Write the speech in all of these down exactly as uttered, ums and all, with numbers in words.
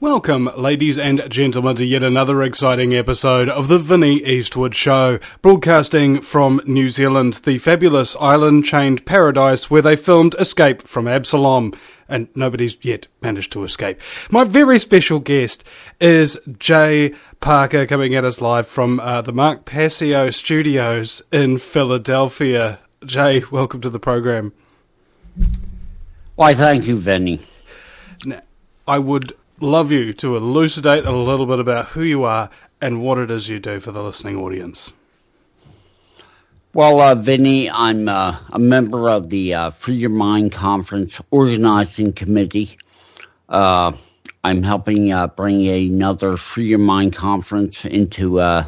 Welcome, ladies and gentlemen, to yet another exciting episode of the Vinnie Eastwood Show, broadcasting from New Zealand, the fabulous island-chained paradise where they filmed Escape from Absalom, and nobody's yet managed to escape. My very special guest is Jay Parker, coming at us live from uh, the Mark Passio Studios in Philadelphia. Jay, welcome to the program. Why, thank you, Vinnie. Now, I would love you to elucidate a little bit about who you are and what it is you do for the listening audience. Well, uh, Vinnie, I'm uh, a member of the uh, Free Your Mind Conference Organizing Committee. Uh, I'm helping uh, bring another Free Your Mind Conference into uh,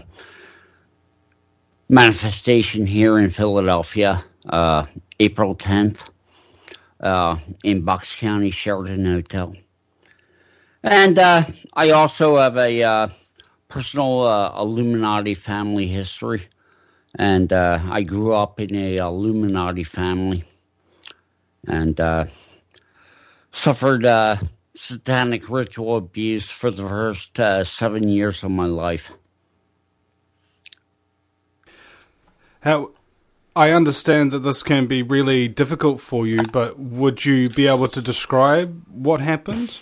manifestation here in Philadelphia, uh, April tenth, uh, in Bucks County, Sheraton Hotel. And uh, I also have a uh, personal uh, Illuminati family history. And uh, I grew up in a Illuminati family and uh, suffered uh, satanic ritual abuse for the first uh, seven years of my life. How I understand that this can be really difficult for you, but would you be able to describe what happened?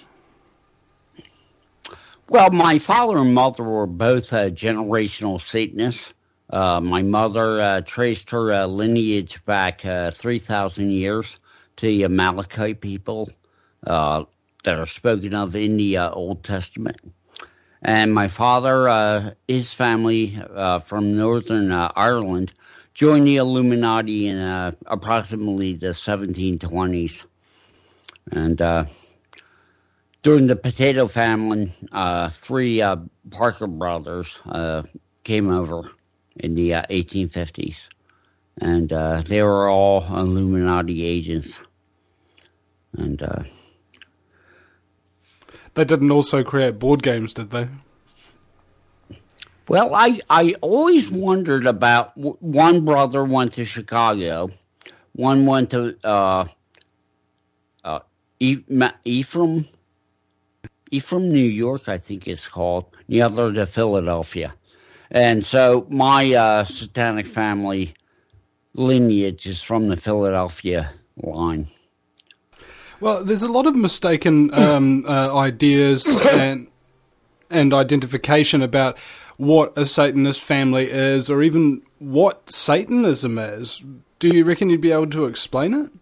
Well, my father and mother were both uh, generational Satanists. Uh, my mother uh, traced her uh, lineage back uh, three thousand years to the Amalekite people uh, that are spoken of in the uh, Old Testament. And my father, uh, his family uh, from Northern uh, Ireland, joined the Illuminati in uh, approximately the seventeen twenties. And uh, during the potato famine, uh, three uh, Parker brothers uh, came over in the uh, eighteen fifties, and uh, they were all Illuminati agents. And uh, they didn't also create board games, did they? Well, I, I always wondered about, one brother went to Chicago, one went to uh, uh, Ephraim, Ephraim, New York, I think it's called, the other to Philadelphia. And so my uh, satanic family lineage is from the Philadelphia line. Well, there's a lot of mistaken um, uh, ideas and and identification about what a Satanist family is, or even what Satanism is. Do you reckon you'd be able to explain it?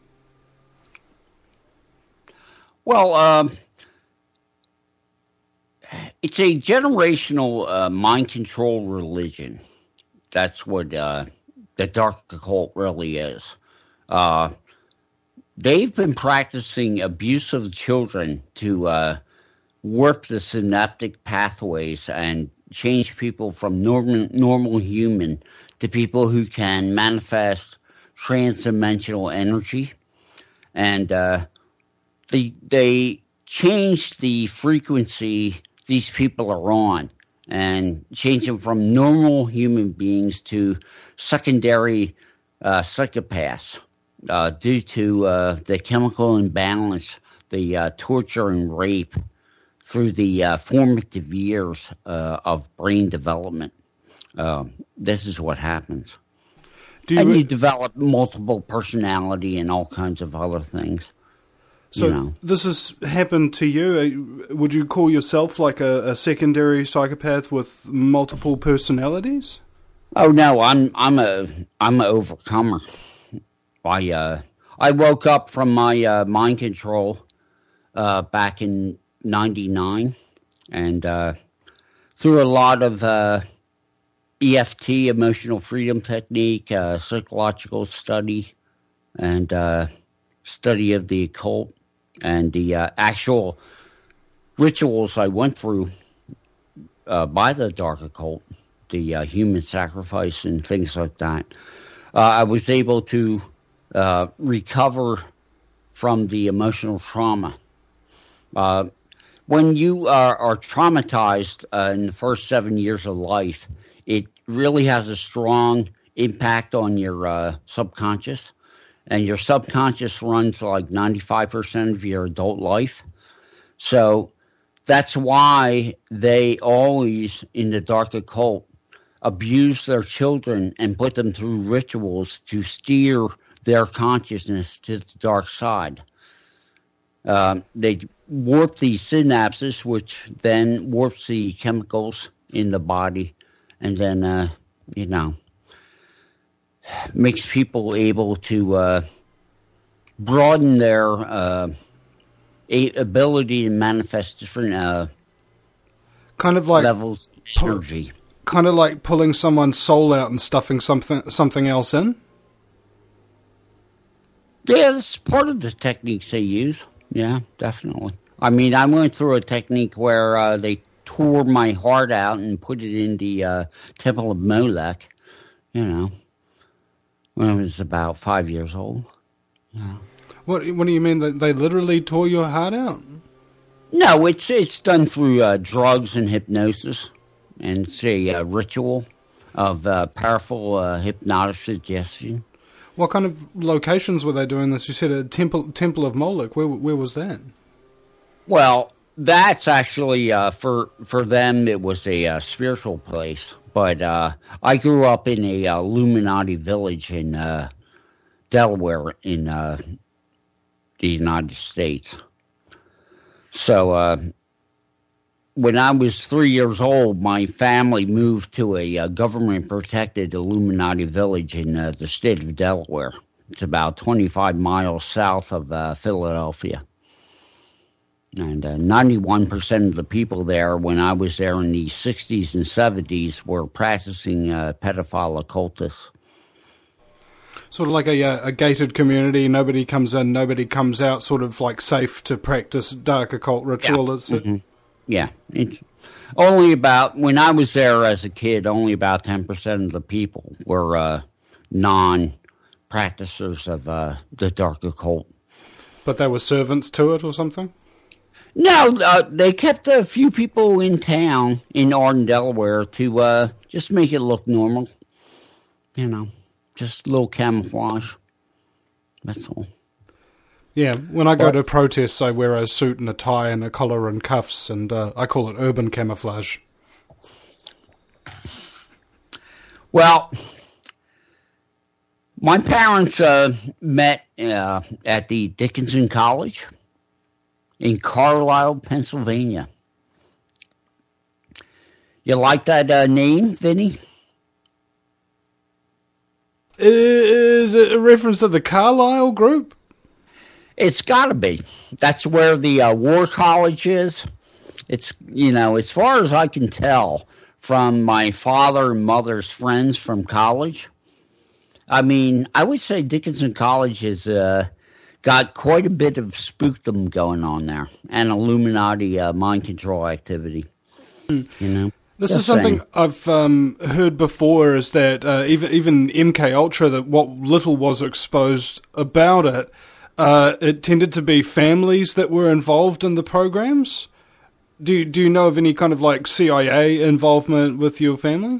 Well, um... it's a generational uh, mind control religion. That's what uh, the dark occult really is. Uh, they've been practicing abuse of children to uh, warp the synaptic pathways and change people from normal, normal human to people who can manifest transdimensional energy. And uh, they, they change the frequency these people are on and change them from normal human beings to secondary uh, psychopaths uh, due to uh, the chemical imbalance, the uh, torture and rape through the uh, formative years uh, of brain development. Uh, this is what happens. Do you and you develop multiple personality and all kinds of other things. So you know. This has happened to you. Would you call yourself like a, a secondary psychopath with multiple personalities? Oh no, I'm I'm a I'm an overcomer. I uh I woke up from my uh, mind control uh, back in ninety-nine, and uh, through a lot of uh, E F T, emotional freedom technique, uh, psychological study, and uh, study of the occult. And the uh, actual rituals I went through uh, by the dark occult, the uh, human sacrifice and things like that, uh, I was able to uh, recover from the emotional trauma. Uh, when you are, are traumatized uh, in the first seven years of life, it really has a strong impact on your uh, subconscious. And your subconscious runs like ninety-five percent of your adult life. So That's why they always, in the dark occult, abuse their children and put them through rituals to steer their consciousness to the dark side. Uh, they warp these synapses, which then warps the chemicals in the body, and then, uh, you know, makes people able to uh, broaden their uh, ability to manifest different uh, kind of like levels of energy. Kind of like pulling someone's soul out and stuffing something something else in? Yeah, that's part of the techniques they use. Yeah, definitely. I mean, I went through a technique where uh, they tore my heart out and put it in the uh, Temple of Molech, you know, when I was about five years old. Yeah. What What do you mean that they literally tore your heart out? No, it's it's done through uh, drugs and hypnosis, and it's a uh, ritual of uh, powerful uh, hypnotic suggestion. What kind of locations were they doing this? You said a temple Temple of Moloch. Where where was that? Well, that's actually uh, for for them. It was a uh, spiritual place, but uh, I grew up in a uh, Illuminati village in uh, Delaware in uh, the United States. So uh, when I was three years old, my family moved to a uh, government-protected Illuminati village in uh, the state of Delaware. It's about twenty-five miles south of uh, Philadelphia. And uh, ninety-one percent of the people there, when I was there in the sixties and seventies, were practicing uh, pedophile occultists. Sort of like a, a gated community. Nobody comes in, nobody comes out. Sort of like safe to practice dark occult ritual. Yeah. Is it? Mm-hmm. Yeah. It's only about, when I was there as a kid, only about ten percent of the people were uh, non-practicers of uh, the dark occult. But they were servants to it or something? No, uh, they kept a few people in town in Arden, Delaware, to uh, just make it look normal. You know, just a little camouflage. That's all. Yeah, when I go But- to protests, I wear a suit and a tie and a collar and cuffs, and uh, I call it urban camouflage. Well, my parents uh, met uh, at the Dickinson College in Carlisle, Pennsylvania. You like that uh, name, Vinny? Is it a reference to the Carlisle group? It's got to be. That's where the uh, War College is. It's, you know, as far as I can tell from my father and mother's friends from college, I mean, I would say Dickinson College has uh, got quite a bit of spookdom going on there and Illuminati uh, mind control activity, you know. This Just is something saying. I've um, heard before, is that uh, even even M K Ultra, that what little was exposed about it, uh, it tended to be families that were involved in the programs. Do you, do you know of any kind of like C I A involvement with your family?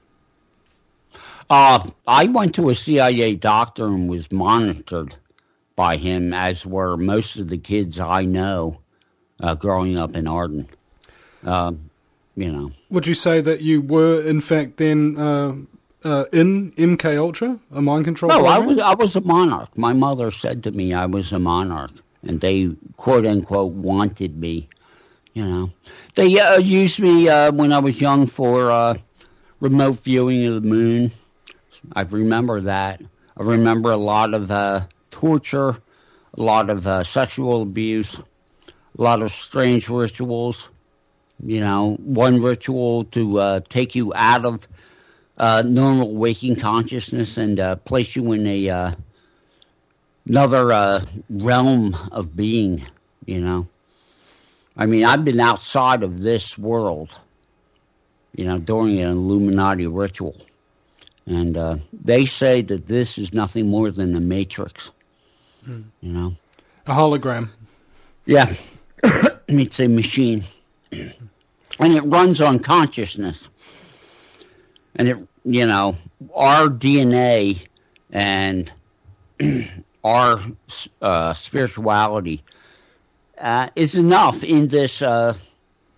Uh, I went to a C I A doctor and was monitored by him, as were most of the kids I know uh, growing up in Arden. Um, you know. Would you say that you were, in fact, then uh, uh, in M K Ultra, a mind control No, I program? was I was a monarch. My mother said to me I was a monarch, and they quote unquote wanted me. You know, they uh, used me uh, when I was young for uh, remote viewing of the moon. I remember that. I remember a lot of uh, torture, a lot of uh, sexual abuse, a lot of strange rituals. You know, one ritual to uh, take you out of uh, normal waking consciousness and uh, place you in a uh, another uh, realm of being. You know, I mean, I've been outside of this world. You know, during an Illuminati ritual, and uh, they say that this is nothing more than the Matrix. Hmm. You know, A hologram. yeah, it's a machine. And it runs on consciousness. And it, you know, our D N A and our uh, spirituality uh, is enough in this uh,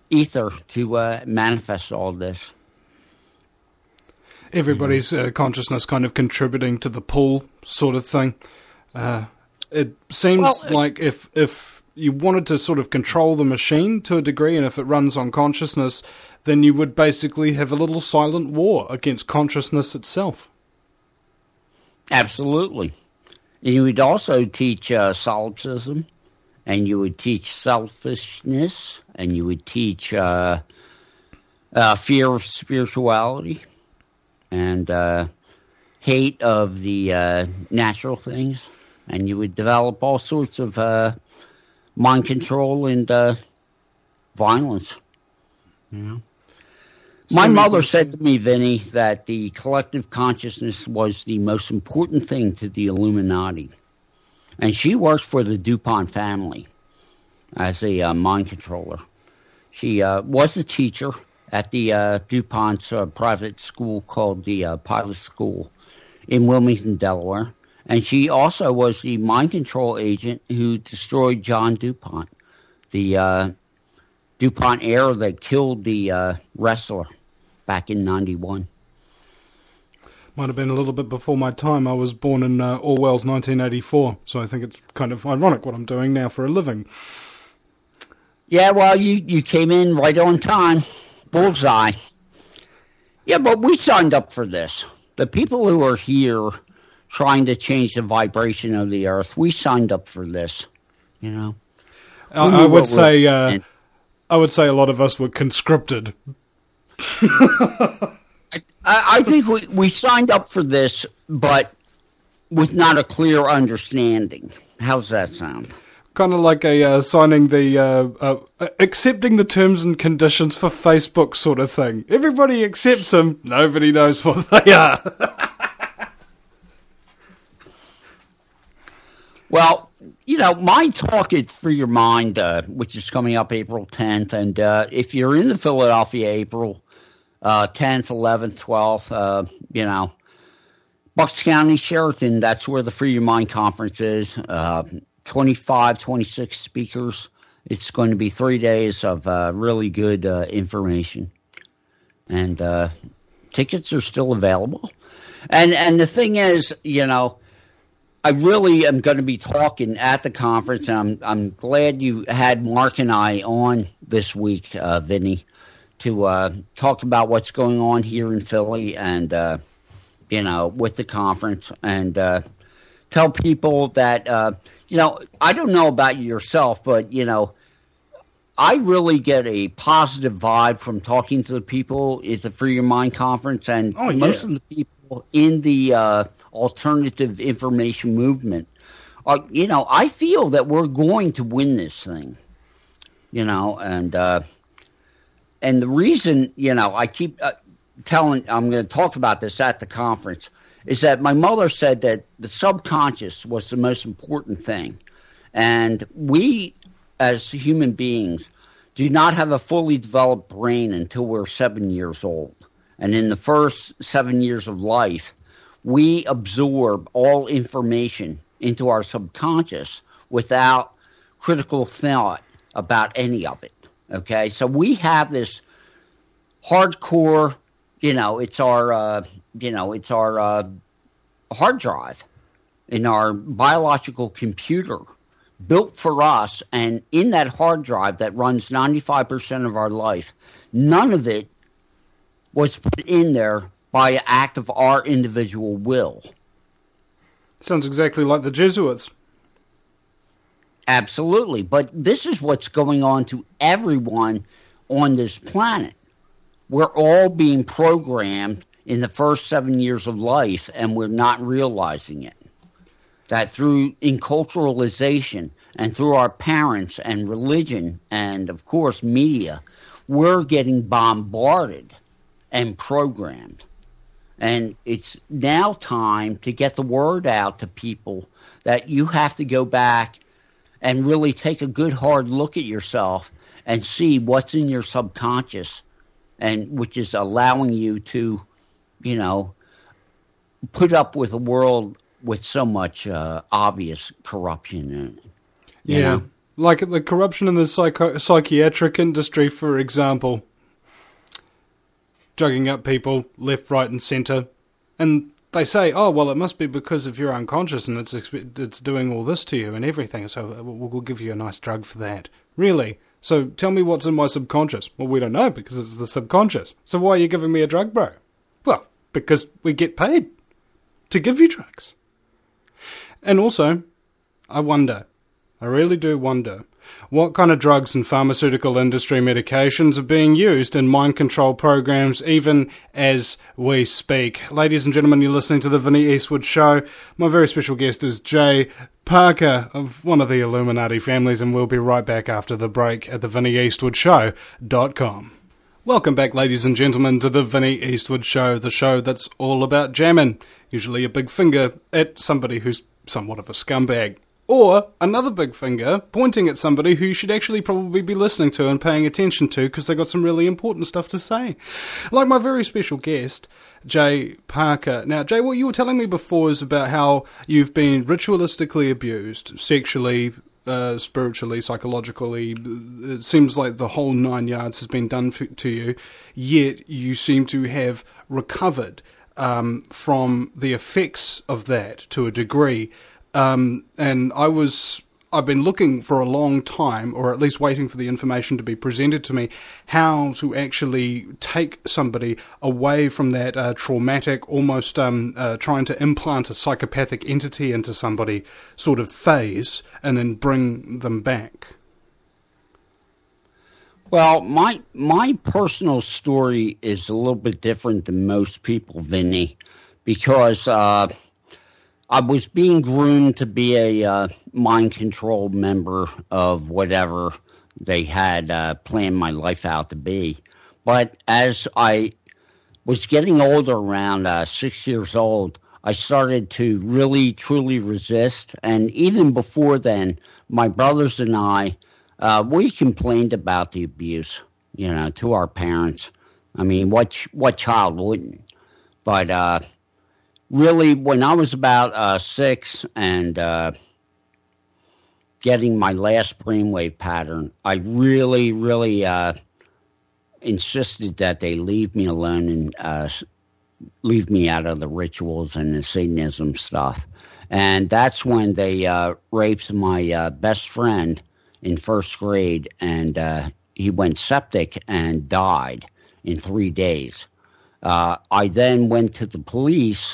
ether to uh, manifest all this. Everybody's uh, consciousness kind of contributing to the pool sort of thing. Uh, it seems well, like if if you wanted to sort of control the machine to a degree, and if it runs on consciousness, then you would basically have a little silent war against consciousness itself. Absolutely. And you would also teach uh, solipsism, and you would teach selfishness, and you would teach uh, uh, fear of spirituality, and uh, hate of the uh, natural things, and you would develop all sorts of uh, mind control and uh, violence. You know? My mother said to me, Vinny, that the collective consciousness was the most important thing to the Illuminati. And she worked for the DuPont family as a uh, mind controller. She uh, was a teacher at the uh, DuPont's uh, private school called the uh, Pilot School in Wilmington, Delaware. And she also was the mind control agent who destroyed John DuPont, the uh, DuPont heir that killed the uh, wrestler back in ninety-one. Might have been a little bit before my time. I was born in uh, Orwell's nineteen eighty-four, so I think it's kind of ironic what I'm doing now for a living. Yeah, well, you, you came in right on time. Bullseye. Yeah, but we signed up for this. The people who are here trying to change the vibration of the earth, we signed up for this, you know. I, I would say uh, I would say a lot of us were conscripted. I, I think we, we signed up for this, but with not a clear understanding. How's that sound? Kind of like a uh, signing the, uh, uh, accepting the terms and conditions for Facebook sort of thing. Everybody accepts them, nobody knows what they are. Well, you know, my talk at Free Your Mind, uh, which is coming up April tenth, and uh, if you're in the Philadelphia, April uh, tenth, eleventh, twelfth, uh, you know, Bucks County, Sheraton, that's where the Free Your Mind conference is. Uh, twenty-five, twenty-six speakers. It's going to be three days of uh, really good uh, information. And uh, tickets are still available. And and the thing is, you know, I really am going to be talking at the conference, and I'm I'm glad you had Mark and I on this week, uh, Vinny, to uh, talk about what's going on here in Philly and, uh, you know, with the conference, and uh, tell people that, uh, you know, I don't know about you yourself, but, you know, I really get a positive vibe from talking to the people at the Free Your Mind conference, and oh, yeah. most of the people in the uh, alternative information movement are, you know, I feel that we're going to win this thing, you know, and uh, and the reason, you know, I keep uh, telling, I'm going to talk about this at the conference, is that my mother said that the subconscious was the most important thing, and we, as human beings, do not have a fully developed brain until we're seven years old. And in the first seven years of life, we absorb all information into our subconscious without critical thought about any of it. Okay? So we have this hardcore, you know, it's our, uh, you know, it's our uh, hard drive in our biological computer, built for us, and in that hard drive that runs ninety-five percent of our life, none of it was put in there by an act of our individual will. Sounds exactly like the Jesuits. Absolutely. But this is what's going on to everyone on this planet. We're all being programmed in the first seven years of life, and we're not realizing it. That through enculturalization and through our parents and religion and, of course, media, we're getting bombarded and programmed. And it's now time to get the word out to people that you have to go back and really take a good hard look at yourself and see what's in your subconscious, and which is allowing you to, you know, put up with a world with so much uh, obvious corruption in it. Yeah. Know? Like the corruption in the psycho- psychiatric industry, for example. Drugging up people left, right and centre. And they say, oh, well, it must be because of you're unconscious and it's it's doing all this to you and everything, so we'll give you a nice drug for that. Really? So tell me what's in my subconscious. Well, we don't know because it's the subconscious. So why are you giving me a drug, bro? Well, because we get paid to give you drugs. And also, I wonder, I really do wonder, what kind of drugs and pharmaceutical industry medications are being used in mind control programs even as we speak. Ladies and gentlemen, you're listening to the Vinnie Eastwood Show. My very special guest is Jay Parker of one of the Illuminati families, and we'll be right back after the break at the vinnie eastwood show dot com. Welcome back, ladies and gentlemen, to the Vinnie Eastwood Show, the show that's all about jamming, usually a big finger at somebody who's somewhat of a scumbag. Or another big finger pointing at somebody who you should actually probably be listening to and paying attention to because they got some really important stuff to say. Like my very special guest, Jay Parker. Now, Jay, what you were telling me before is about how you've been ritualistically abused, sexually, uh, spiritually, psychologically. It seems like the whole nine yards has been done for, to you, yet you seem to have recovered um, from the effects of that to a degree. Um, and I was, I've been looking for a long time, or at least waiting for the information to be presented to me, how to actually take somebody away from that uh, traumatic, almost um, uh, trying to implant a psychopathic entity into somebody sort of phase, and then bring them back. Well, my my personal story is a little bit different than most people, Vinny, because uh, I was being groomed to be a uh, mind control member of whatever they had uh, planned my life out to be. But as I was getting older, around uh, six years old, I started to really, truly resist. And even before then, my brothers and I, uh, we complained about the abuse, you know, to our parents. I mean, what what child wouldn't? But uh, really, when I was about uh, six and uh, getting my last brainwave pattern, I really, really uh, insisted that they leave me alone and uh, leave me out of the rituals and the Satanism stuff. And that's when they uh, raped my uh, best friend in first grade, and uh, he went septic and died in three days. Uh, I then went to the police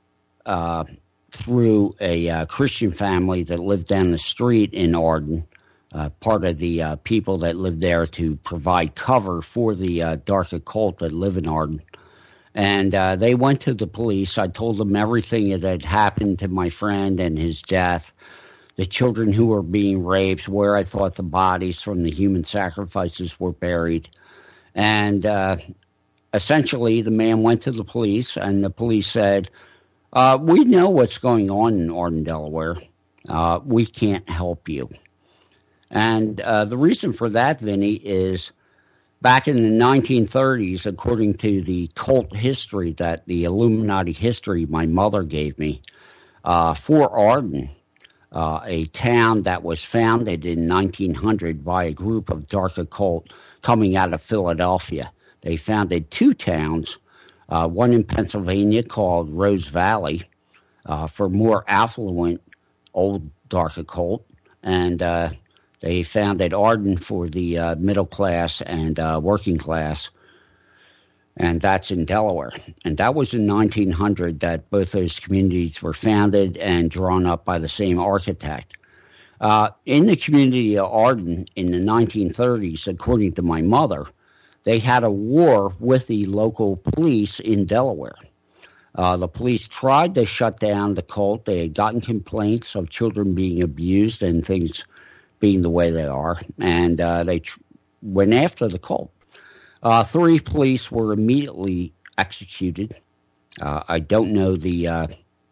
uh, through a uh, Christian family that lived down the street in Arden, uh, part of the uh, people that lived there to provide cover for the uh, dark occult that live in Arden. And uh, they went to the police. I told them everything that had happened to my friend and his death, the children who were being raped, where I thought the bodies from the human sacrifices were buried. And uh, essentially, the man went to the police, and the police said, uh, we know what's going on in Arden, Delaware. Uh, we can't help you. And uh, the reason for that, Vinny, is back in the nineteen thirties, according to the cult history that the Illuminati history my mother gave me, uh, for Arden, uh, a town that was founded in nineteen hundred by a group of dark occult coming out of Philadelphia. They founded two towns, uh, one in Pennsylvania called Rose Valley uh, for more affluent old dark occult, and uh, they founded Arden for the uh, middle class and uh, working class, and that's in Delaware. And that was in nineteen hundred that both those communities were founded and drawn up by the same architect. Uh, in the community of Arden in the nineteen thirties, according to my mother, they had a war with the local police in Delaware. Uh, the police tried to shut down the cult. They had gotten complaints of children being abused and things being the way they are, and uh, they tr- went after the cult. Uh, three police were immediately executed. Uh, I don't know the uh,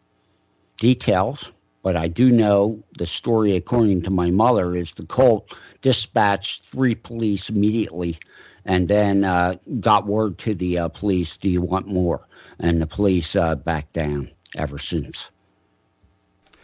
details, but I do know the story, according to my mother, is the cult dispatched three police immediately and then uh, got word to the uh, police, do you want more? And the police uh, backed down ever since.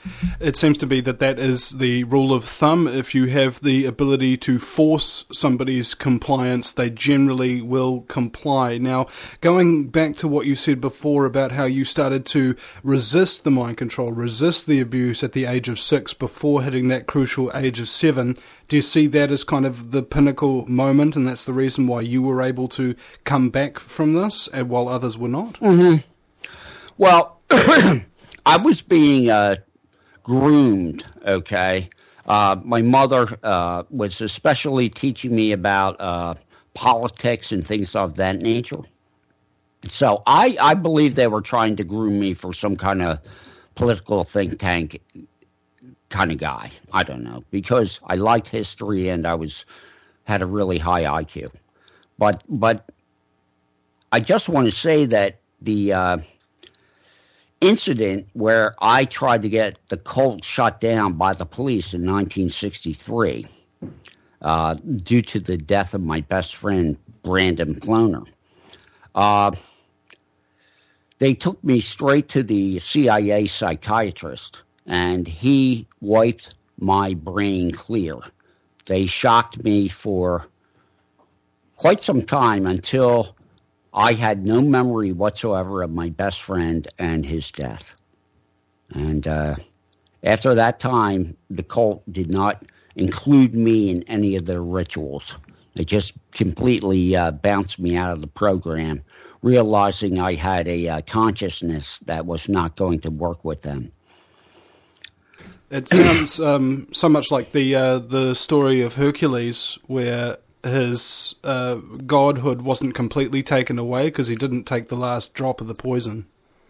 It seems to be that that is the rule of thumb. If you have the ability to force somebody's compliance, they generally will comply. Now, going back to what you said before about how you started to resist the mind control, resist the abuse at the age of six before hitting that crucial age of seven, do you see that as kind of the pinnacle moment, and that's the reason why you were able to come back from this, and while others were not? Mm-hmm. Well, I was being uh, groomed, okay? Uh, my mother uh, was especially teaching me about uh, politics and things of that nature. So I, I believe they were trying to groom me for some kind of political think tank kind of guy. I don't know, because I liked history and I was had a really high I Q. But but I just want to say that the uh, incident where I tried to get the cult shut down by the police in nineteen sixty-three uh, due to the death of my best friend, Brandon Ploner, uh, they took me straight to the C I A psychiatrist, and he wiped my brain clear. They shocked me for quite some time until I had no memory whatsoever of my best friend and his death. And uh, after that time, the cult did not include me in any of their rituals. They just completely uh, bounced me out of the program, realizing I had a uh, consciousness that was not going to work with them. It sounds um, so much like the uh, the story of Hercules, where his uh, godhood wasn't completely taken away because he didn't take the last drop of the poison.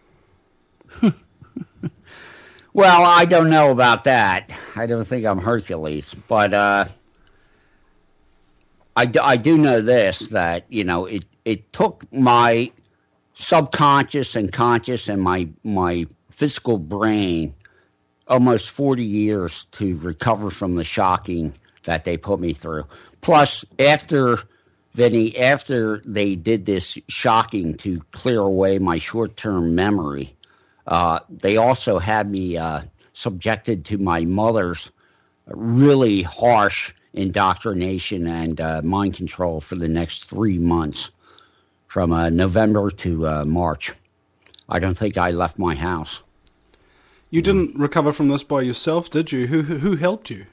Well, I don't know about that. I don't think I'm Hercules, but uh, I, do, I do know this, that, you know, it, it took my subconscious and conscious and my my physical brain almost forty years to recover from the shocking that they put me through. Plus, after, Vinny, after they did this shocking to clear away my short-term memory, uh, they also had me uh, subjected to my mother's really harsh indoctrination and uh, mind control for the next three months, from uh, November to uh, March. I don't think I left my house. You didn't recover from this by yourself, did you? Who who, who helped you?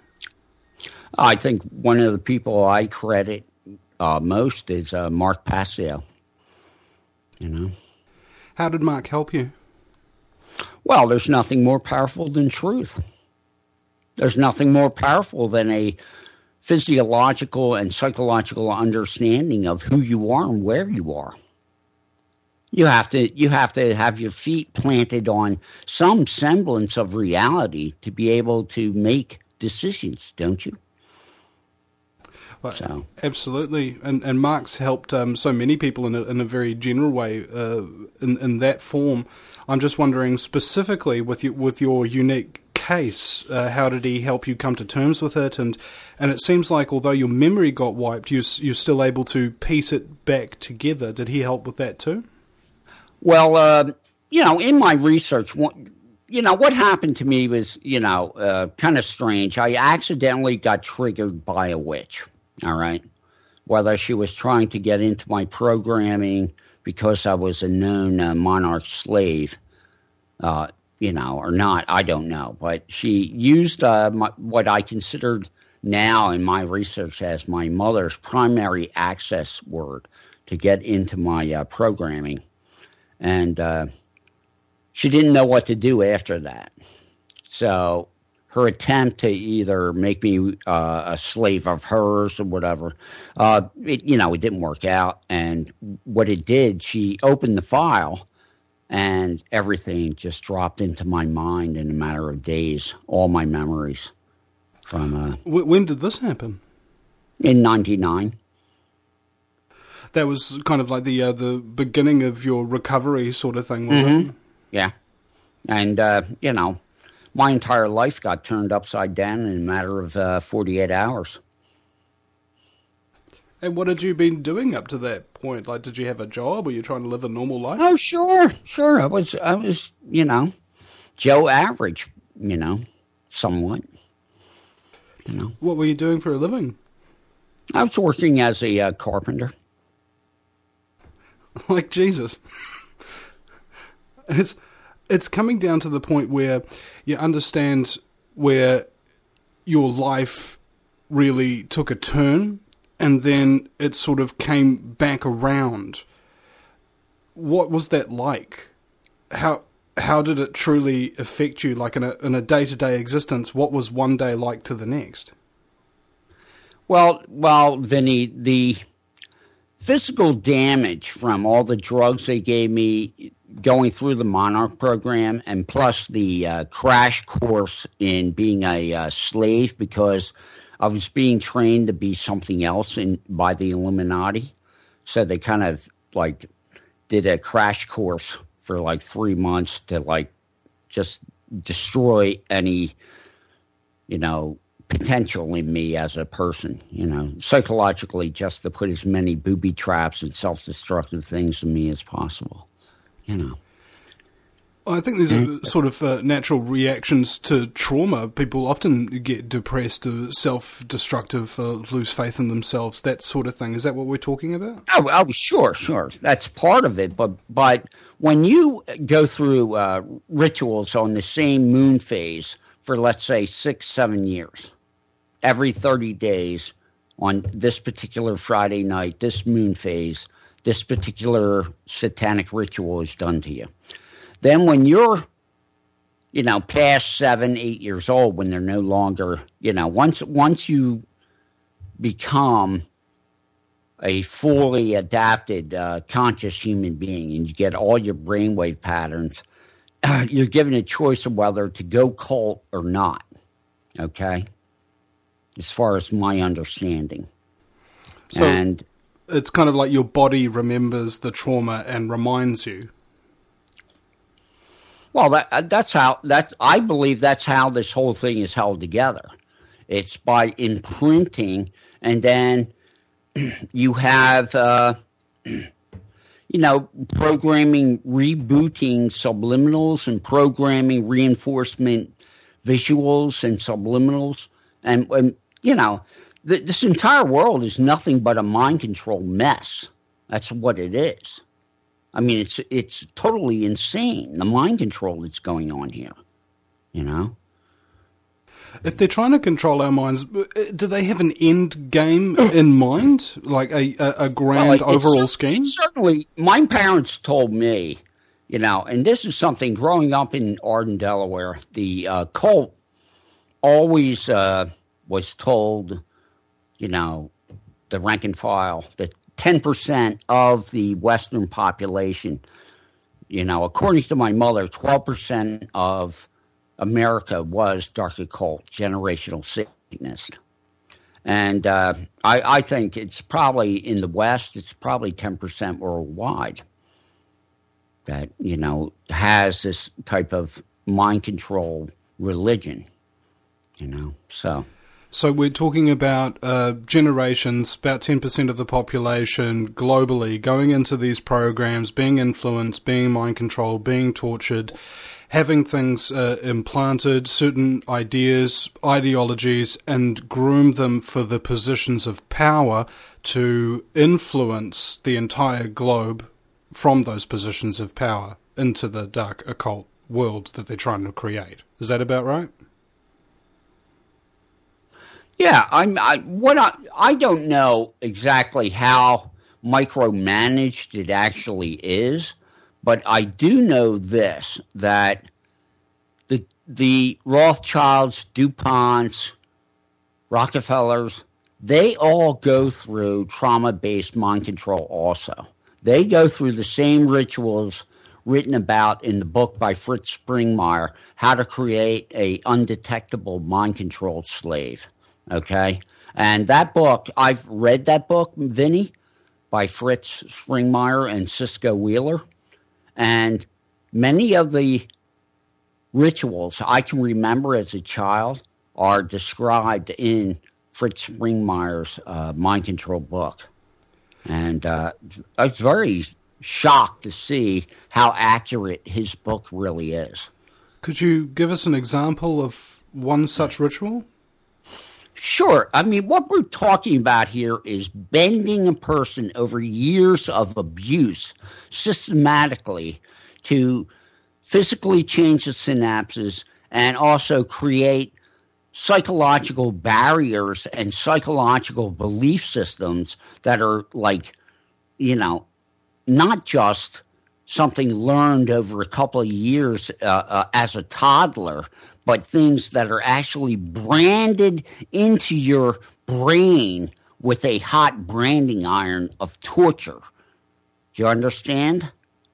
I think one of the people I credit uh, most is uh, Mark Passio. You know, how did Mark help you? Well, there's nothing more powerful than truth. There's nothing more powerful than a physiological and psychological understanding of who you are and where you are. You have to you have to have your feet planted on some semblance of reality to be able to make decisions, don't you? Well, so. Absolutely, and and Mark's helped um, so many people in a, in a very general way uh, in in that form. I'm just wondering specifically with you, with your unique case, uh, how did he help you come to terms with it? And and it seems like although your memory got wiped, you you're still able to piece it back together. Did he help with that too? Well, uh, you know, in my research, what, you know, what happened to me was, you know, uh, kind of strange. I accidentally got triggered by a witch, all right? Whether she was trying to get into my programming because I was a known uh, monarch slave, uh, you know, or not, I don't know. But she used uh, my, what I considered now in my research as my mother's primary access word to get into my uh, programming. And uh, she didn't know what to do after that. So her attempt to either make me uh, a slave of hers or whatever, uh, it, you know, it didn't work out. And what it did, she opened the file, and everything just dropped into my mind in a matter of days, all my memories from... Uh, when did this happen? In ninety-nine. That was kind of like the uh, the beginning of your recovery sort of thing, was mm-hmm. it? Yeah. And, uh, you know, my entire life got turned upside down in a matter of uh, forty-eight hours. And what had you been doing up to that point? Like, did you have a job? Were you trying to live a normal life? Oh, sure, sure. I was, I was, you know, Joe Average, you know, somewhat. You know. What were you doing for a living? I was working as a uh, carpenter. Like Jesus. It's it's coming down to the point where you understand where your life really took a turn and then it sort of came back around. What was that like? How how did it truly affect you, like in a in a day-to-day existence? What was one day like to the next? Well, well, Vinny, the physical damage from all the drugs they gave me going through the Monarch program, and plus the uh, crash course in being a uh, slave, because I was being trained to be something else in by the Illuminati. So they kind of like did a crash course for like three months to like just destroy any, you know, potential in me as a person, you know, psychologically, just to put as many booby traps and self-destructive things in me as possible, you know. I think there's a sort of uh, natural reactions to trauma. People often get depressed, uh, self-destructive, uh, lose faith in themselves, that sort of thing. Is that what we're talking about? Oh, oh sure, sure. That's part of it. But but when you go through uh, rituals on the same moon phase for, let's say, six, seven years, every thirty days on this particular Friday night, this moon phase, this particular satanic ritual is done to you. Then when you're, you know, past seven, eight years old, when they're no longer, you know, once once you become a fully adapted, uh, conscious human being and you get all your brainwave patterns, uh, you're given a choice of whether to go cult or not, okay? As far as my understanding. So and it's kind of like your body remembers the trauma and reminds you. Well, that, that's how, that's, I believe that's how this whole thing is held together. It's by imprinting, and then you have, uh, you know, programming, rebooting subliminals and programming reinforcement visuals and subliminals. And, and you know, th- this entire world is nothing but a mind control mess. That's what it is. I mean, it's it's totally insane, the mind control that's going on here, you know? If they're trying to control our minds, do they have an end game in mind? Like a, a, a grand well, overall scheme? Certainly, my parents told me, you know, and this is something growing up in Arden, Delaware, the uh, cult always uh, was told, you know, the rank and file, that ten percent of the Western population, you know, according to my mother, twelve percent of America was dark occult, generational Satanist. And uh, I, I think it's probably in the West, it's probably ten percent worldwide that, you know, has this type of mind control religion, you know, so... So we're talking about uh, generations, about ten percent of the population globally going into these programs, being influenced, being mind controlled, being tortured, having things uh, implanted, certain ideas, ideologies, and groom them for the positions of power to influence the entire globe from those positions of power into the dark occult world that they're trying to create. Is that about right? Yeah, I'm. I what I I don't know exactly how micromanaged it actually is, but I do know this, that the the Rothschilds, DuPonts, Rockefellers, they all go through trauma-based mind control also. They go through the same rituals written about in the book by Fritz Springmeier, How to Create a Undetectable Mind Controlled Slave. Okay, and that book, I've read that book, Vinny, by Fritz Springmeier and Cisco Wheeler, and many of the rituals I can remember as a child are described in Fritz Springmeier's uh, mind control book. And uh, I was very shocked to see how accurate his book really is. Could you give us an example of one such ritual? Sure. I mean, what we're talking about here is bending a person over years of abuse systematically to physically change the synapses and also create psychological barriers and psychological belief systems that are like, you know, not just something learned over a couple of years uh, uh, as a toddler, but things that are actually branded into your brain with a hot branding iron of torture. Do you understand?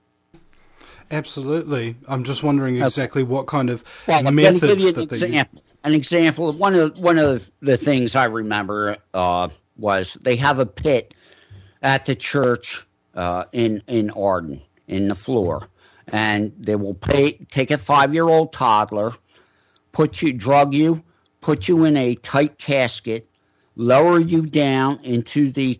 Absolutely. I'm just wondering exactly okay. what kind of well, methods let me give you an that example. An example of one of one of the things I remember uh, was they have a pit at the church uh, in in Arden in the floor, and they will pay, take a five-year-old toddler, put you, drug you, put you in a tight casket, lower you down into the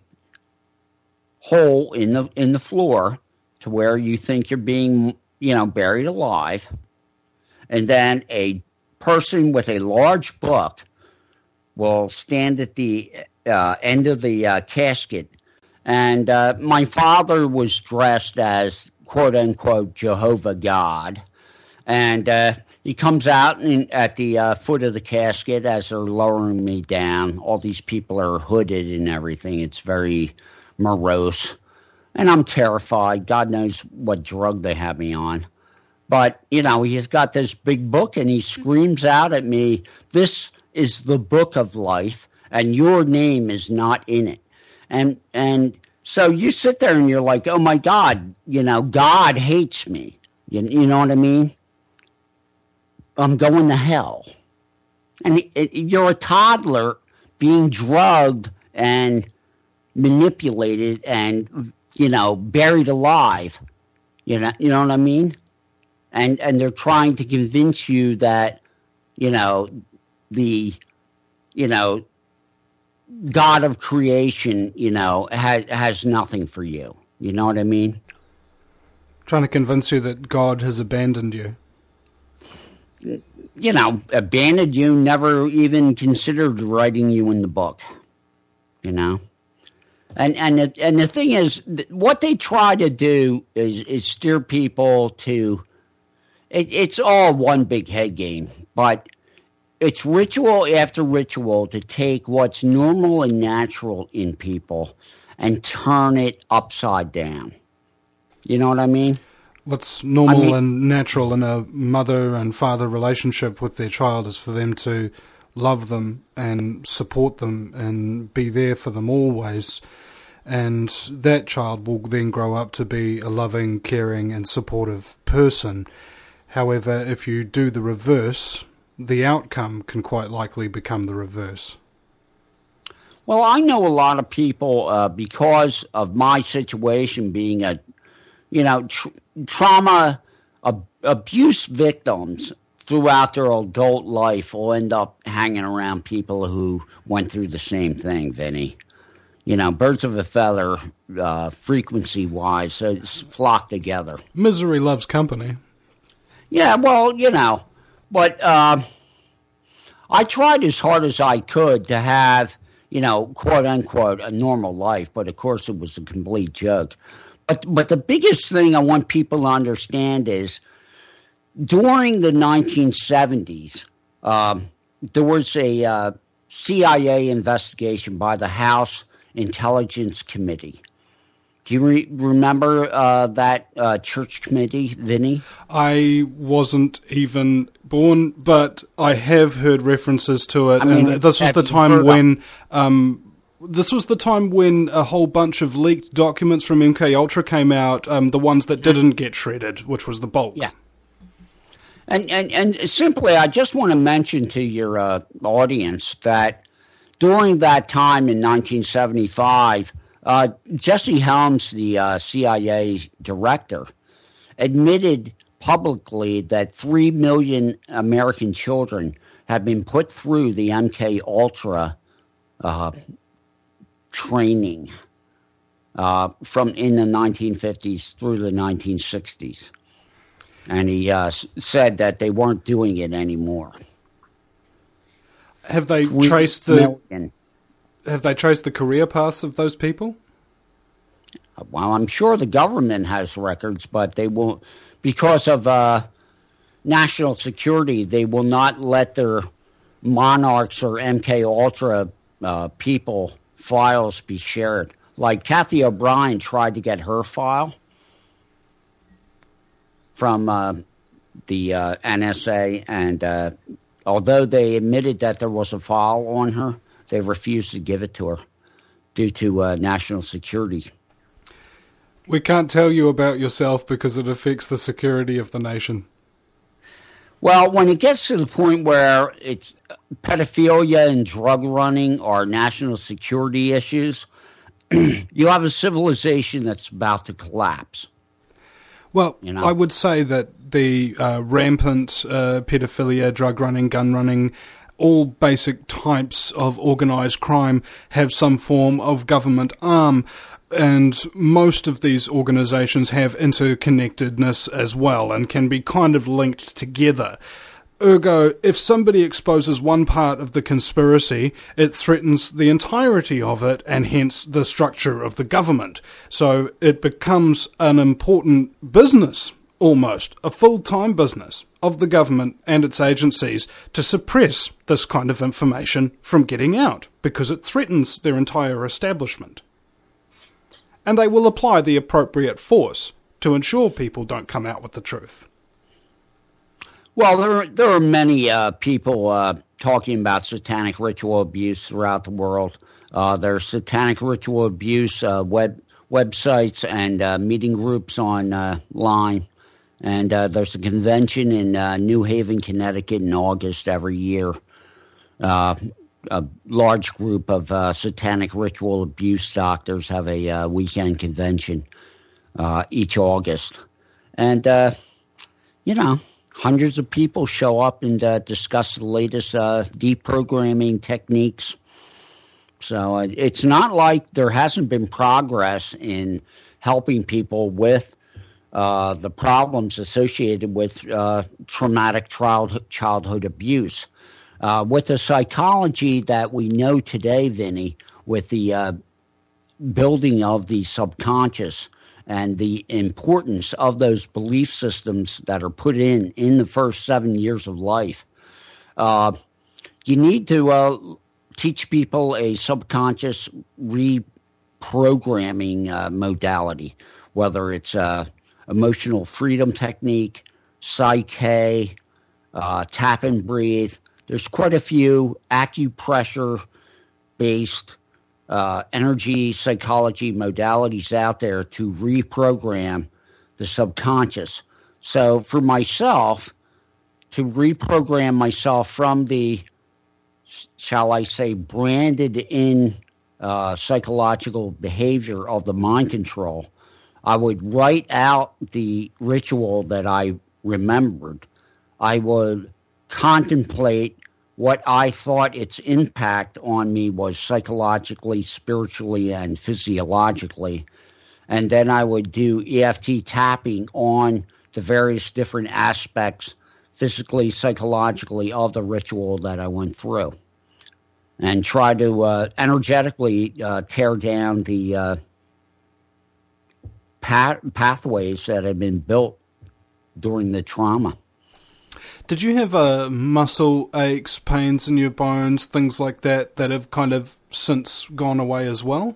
hole in the in the floor to where you think you're being, you know, buried alive, and then a person with a large book will stand at the uh, end of the uh, casket. And uh, my father was dressed as quote unquote Jehovah God, and uh, he comes out in, at the uh, foot of the casket as they're lowering me down. All these people are hooded and everything. It's very morose, and I'm terrified. God knows what drug they have me on. But, you know, he's got this big book, and he screams out at me, "This is the book of life, and your name is not in it." And and so you sit there and you're like, oh, my God, you know, God hates me. You, you know what I mean? I'm going to hell. And it, it, you're a toddler being drugged and manipulated and, you know, buried alive. You know, you know what I mean? And and they're trying to convince you that, you know, the, you know, God of creation, you know, has has nothing for you. You know what I mean? Trying to convince you that God has abandoned you. You know, abandoned you, never even considered writing you in the book. You know? And and the, and the thing is, what they try to do is, is steer people to, it, it's all one big head game, but it's ritual after ritual to take what's normal and natural in people and turn it upside down. You know what I mean? What's normal I mean, and natural in a mother and father relationship with their child is for them to love them and support them and be there for them always. And that child will then grow up to be a loving, caring and supportive person. However, if you do the reverse, the outcome can quite likely become the reverse. Well, I know a lot of people, uh, because of my situation being a, you know, tr- trauma, ab- abuse victims throughout their adult life will end up hanging around people who went through the same thing, Vinny. You know, birds of a feather, uh, frequency-wise, so flock together. Misery loves company. Yeah, well, you know. But uh, I tried as hard as I could to have, you know, quote unquote, a normal life. But of course, it was a complete joke. But but the biggest thing I want people to understand is during the nineteen seventies, um, there was a uh, C I A investigation by the House Intelligence Committee. Do you re- remember uh, that uh, church committee, Vinny? I wasn't even born, but I have heard references to it. I mean, and this was the time when um, this was the time when a whole bunch of leaked documents from M K Ultra came out. Um, the ones that didn't get shredded, which was the bulk. Yeah. And and and simply, I just want to mention to your uh, audience that during that time in nineteen seventy-five. Uh, Jesse Helms, the uh, C I A director, admitted publicly that three million American children have been put through the M K Ultra uh, training uh, from in the nineteen fifties through the nineteen sixties. And he uh, said that they weren't doing it anymore. Have they Three traced the million. Have they traced the career paths of those people? Well, I'm sure the government has records, but they won't, because of uh, national security, they will not let their Monarchs or M K Ultra uh, people files be shared. Like Kathy O'Brien tried to get her file from uh, the uh, N S A, and uh, although they admitted that there was a file on her, they refused to give it to her due to uh, national security. We can't tell you about yourself because it affects the security of the nation. Well, when it gets to the point where it's pedophilia and drug running are national security issues, you have a civilization that's about to collapse. Well, you know? I would say that the uh, rampant uh, pedophilia, drug running, gun running, all basic types of organised crime have some form of government arm. And most of these organisations have interconnectedness as well and can be kind of linked together. Ergo, if somebody exposes one part of the conspiracy, it threatens the entirety of it and hence the structure of the government. So it becomes an important business, almost, a full-time business of the government and its agencies to suppress this kind of information from getting out because it threatens their entire establishment. And they will apply the appropriate force to ensure people don't come out with the truth. Well, there, there are many uh, people uh, talking about satanic ritual abuse throughout the world. Uh, there's satanic ritual abuse uh, web websites and uh, meeting groups online. Uh, and uh, there's a convention in uh, New Haven, Connecticut in August every year. Uh, a large group of uh, satanic ritual abuse doctors have a uh, weekend convention uh, each August. And, uh, you know, hundreds of people show up and uh, discuss the latest uh, deprogramming techniques. So uh, it's not like there hasn't been progress in helping people with uh, the problems associated with uh, traumatic child- childhood abuse. Uh, with the psychology that we know today, Vinny, with the uh, building of the subconscious and the importance of those belief systems that are put in in the first seven years of life, uh, you need to uh, teach people a subconscious reprogramming uh, modality, whether it's uh, emotional freedom technique, Psyche, uh, tap and breathe. There's quite a few acupressure-based uh, energy psychology modalities out there to reprogram the subconscious. So for myself, to reprogram myself from the, shall I say, branded-in uh, psychological behavior of the mind control, I would write out the ritual that I remembered. I would contemplate what I thought its impact on me was psychologically, spiritually, and physiologically. And then I would do E F T tapping on the various different aspects, physically, psychologically, of the ritual that I went through. And try to uh, energetically uh, tear down the uh, path- pathways that have been built during the trauma. Did you have uh, muscle aches, pains in your bones, things like that, that have kind of since gone away as well?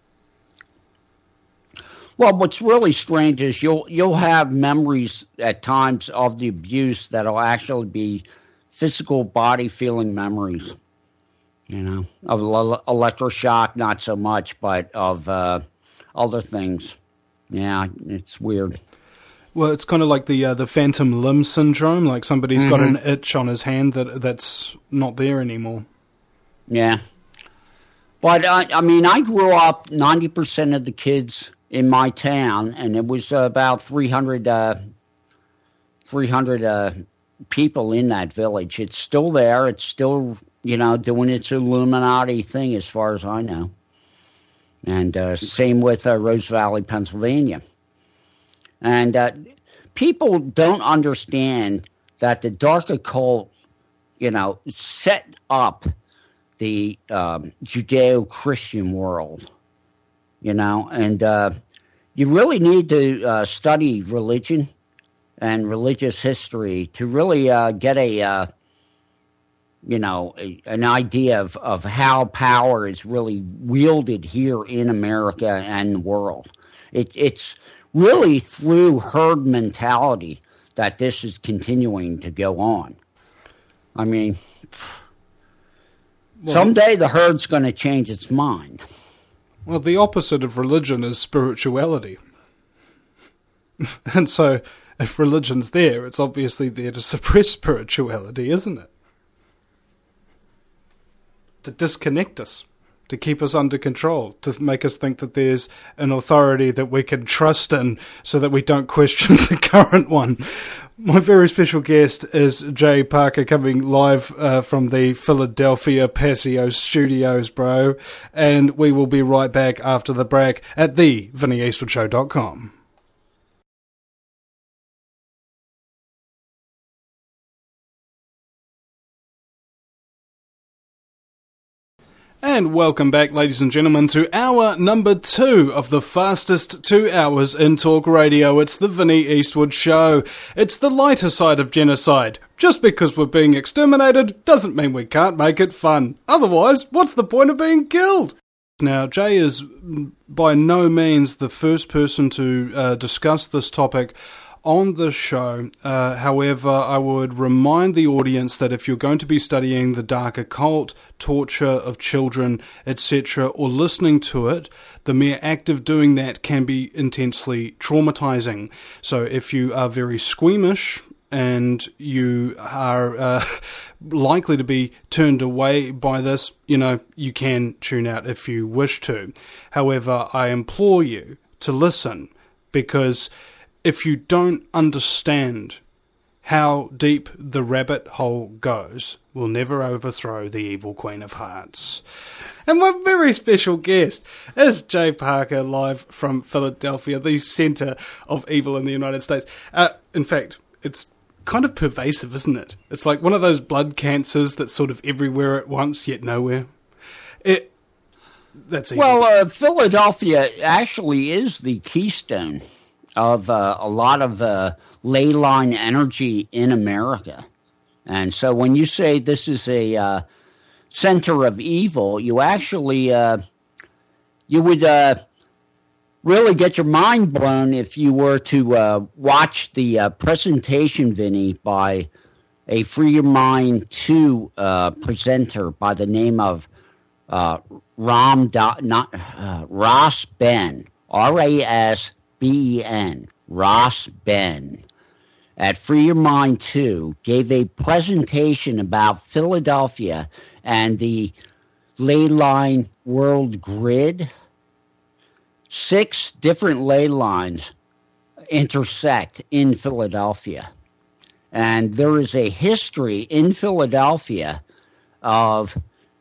Well, what's really strange is you'll you'll have memories at times of the abuse that'll actually be physical body feeling memories. You know, of electroshock, not so much, but of uh, other things. Yeah, it's weird. Well, it's kind of like the uh, the phantom limb syndrome, like somebody's mm-hmm. got an itch on his hand that that's not there anymore. Yeah. But, uh, I mean, I grew up, ninety percent of the kids in my town, and it was uh, about three hundred, uh, three hundred uh, people in that village. It's still there. It's still, you know, doing its Illuminati thing as far as I know. And uh, same with uh, Rose Valley, Pennsylvania. And uh, people don't understand that the dark occult, you know, set up the um, Judeo-Christian world, you know, and uh, you really need to uh, study religion and religious history to really uh, get a, uh, you know, a, an idea of, of how power is really wielded here in America and the world. It, it's really through herd mentality that this is continuing to go on. I mean, well, someday the herd's going to change its mind. Well, the opposite of religion is spirituality. And so, if religion's there, it's obviously there to suppress spirituality, isn't it? To disconnect us, to keep us under control, to make us think that there's an authority that we can trust in so that we don't question the current one. My very special guest is Jay Parker, coming live uh, from the Philadelphia Paseo studios, bro. And we will be right back after the break at the Vinnie Eastwood Show dot com. And welcome back, ladies and gentlemen, to hour number two of the fastest two hours in talk radio. It's the Vinnie Eastwood Show. It's the lighter side of genocide. Just because we're being exterminated doesn't mean we can't make it fun. Otherwise, what's the point of being killed? Now, Jay is by no means the first person to uh, discuss this topic on the show. Uh, however, I would remind the audience that if you're going to be studying the dark occult, torture of children, et cetera, or listening to it, the mere act of doing that can be intensely traumatizing. So if you are very squeamish and you are uh, likely to be turned away by this, you know, you can tune out if you wish to. However, I implore you to listen, because if you don't understand how deep the rabbit hole goes, we'll never overthrow the evil Queen of Hearts. And my very special guest is Jay Parker, live from Philadelphia, the centre of evil in the United States. Uh, in fact, it's kind of pervasive, isn't it? It's like one of those blood cancers that's sort of everywhere at once, yet nowhere. It, that's evil. Well, uh, Philadelphia actually is the keystone of uh, a lot of uh, ley line energy in America. And so when you say this is a uh, center of evil, you actually, uh, you would uh, really get your mind blown if you were to uh, watch the uh, presentation, Vinny, by a Free Your Mind two uh, presenter by the name of uh, Ram Do- not, uh, Ross Ben, R A S B E N, Ross Ben, at Free Your Mind two, gave a presentation about Philadelphia and the ley line world grid. Six different ley lines intersect in Philadelphia. And there is a history in Philadelphia of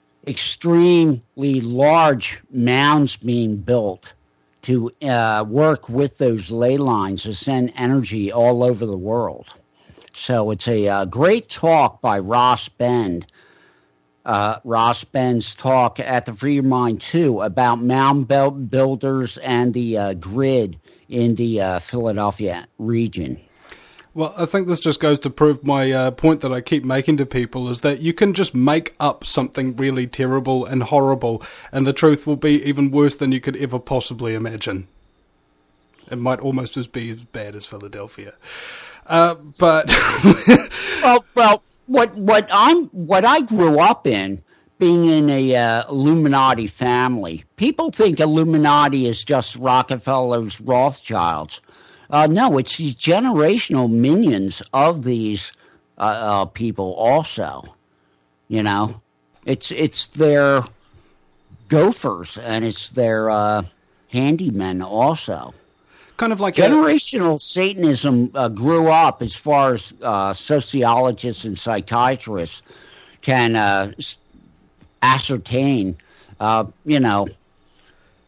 extremely large mounds being built to uh, work with those ley lines to send energy all over the world. So it's a uh, great talk by Ross Ben, uh, Ross Ben's talk at the Free Your Mind two about mound builders and the uh, grid in the uh, Philadelphia region. Well, I think this just goes to prove my uh, point that I keep making to people, is that you can just make up something really terrible and horrible, and the truth will be even worse than you could ever possibly imagine. It might almost as be as bad as Philadelphia. Uh, but well, well, what what I'm what I grew up in, being in a uh, Illuminati family, people think Illuminati is just Rockefellers, Rothschilds. Uh, no, it's these generational minions of these uh, uh, people also. You know, it's it's their gophers and it's their uh, handymen also. Kind of like generational a- Satanism uh, grew up, as far as uh, sociologists and psychiatrists can uh, ascertain. Uh, you know,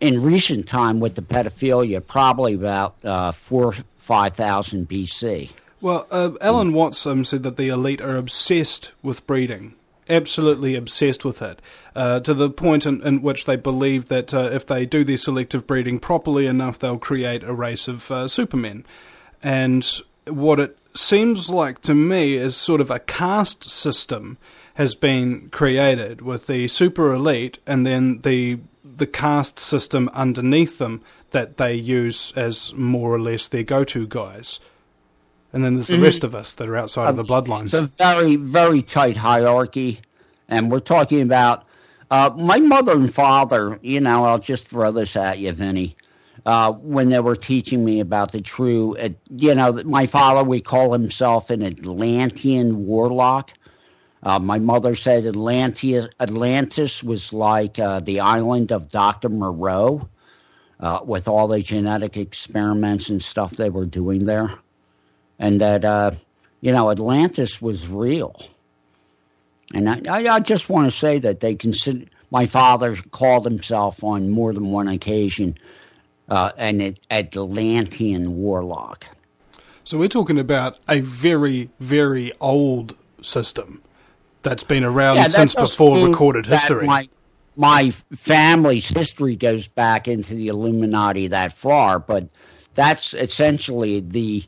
in recent time with the pedophilia, probably about uh, four, five thousand B C. Well, uh, Alan Watts um, said that the elite are obsessed with breeding, absolutely obsessed with it, uh, to the point in, in which they believe that uh, if they do their selective breeding properly enough, they'll create a race of uh, supermen. And what it seems like to me is sort of a caste system has been created with the super elite and then the the caste system underneath them that they use as more or less their go-to guys. And then there's the mm-hmm. rest of us that are outside um, of the bloodline. It's a very, very tight hierarchy. And we're talking about uh, my mother and father, you know, I'll just throw this at you, Vinny. Uh, when they were teaching me about the true, uh, you know, my father would call himself an Atlantean warlock. Uh, my mother said Atlantis, Atlantis was like uh, the island of Doctor Moreau uh, with all the genetic experiments and stuff they were doing there. And that, uh, you know, Atlantis was real. And I, I, I just want to say that they consider, my father called himself on more than one occasion uh, an Atlantean warlock. So we're talking about a very, very old system that's been around yeah, since before recorded history. My, my family's history goes back into the Illuminati that far, but that's essentially the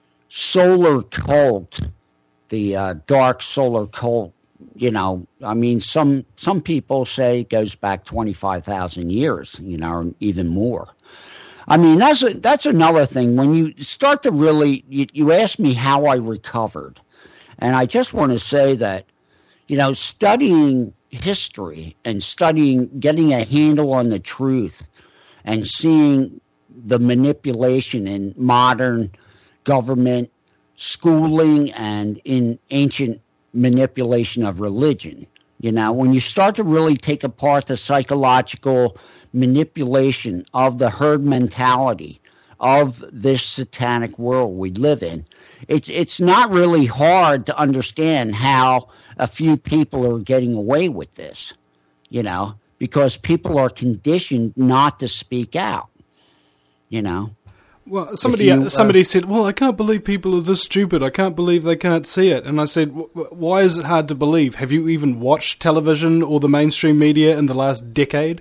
solar cult, the uh, dark solar cult. You know, I mean, some some people say it goes back twenty-five thousand years, you know, or even more. I mean, that's a, that's another thing. When you start to really, you, you ask me how I recovered, and I just want to say that, you know, studying history and studying, getting a handle on the truth and seeing the manipulation in modern government, schooling, and in ancient manipulation of religion. You know, when you start to really take apart the psychological manipulation of the herd mentality of this satanic world we live in, it's it's not really hard to understand how a few people are getting away with this, you know, because people are conditioned not to speak out, you know. Well, somebody you, uh, somebody said, well, I can't believe people are this stupid. I can't believe they can't see it. And I said, why is it hard to believe? Have you even watched television or the mainstream media in the last decade?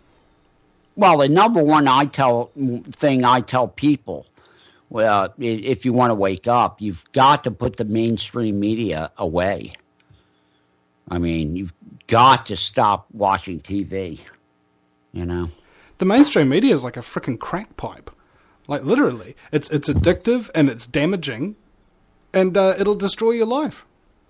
Well, the number one I tell thing I tell people, well, if you want to wake up, you've got to put the mainstream media away. I mean, you've got to stop watching T V, you know. The mainstream media is like a freaking crack pipe. Like, literally. It's it's addictive and it's damaging, and uh, it'll destroy your life.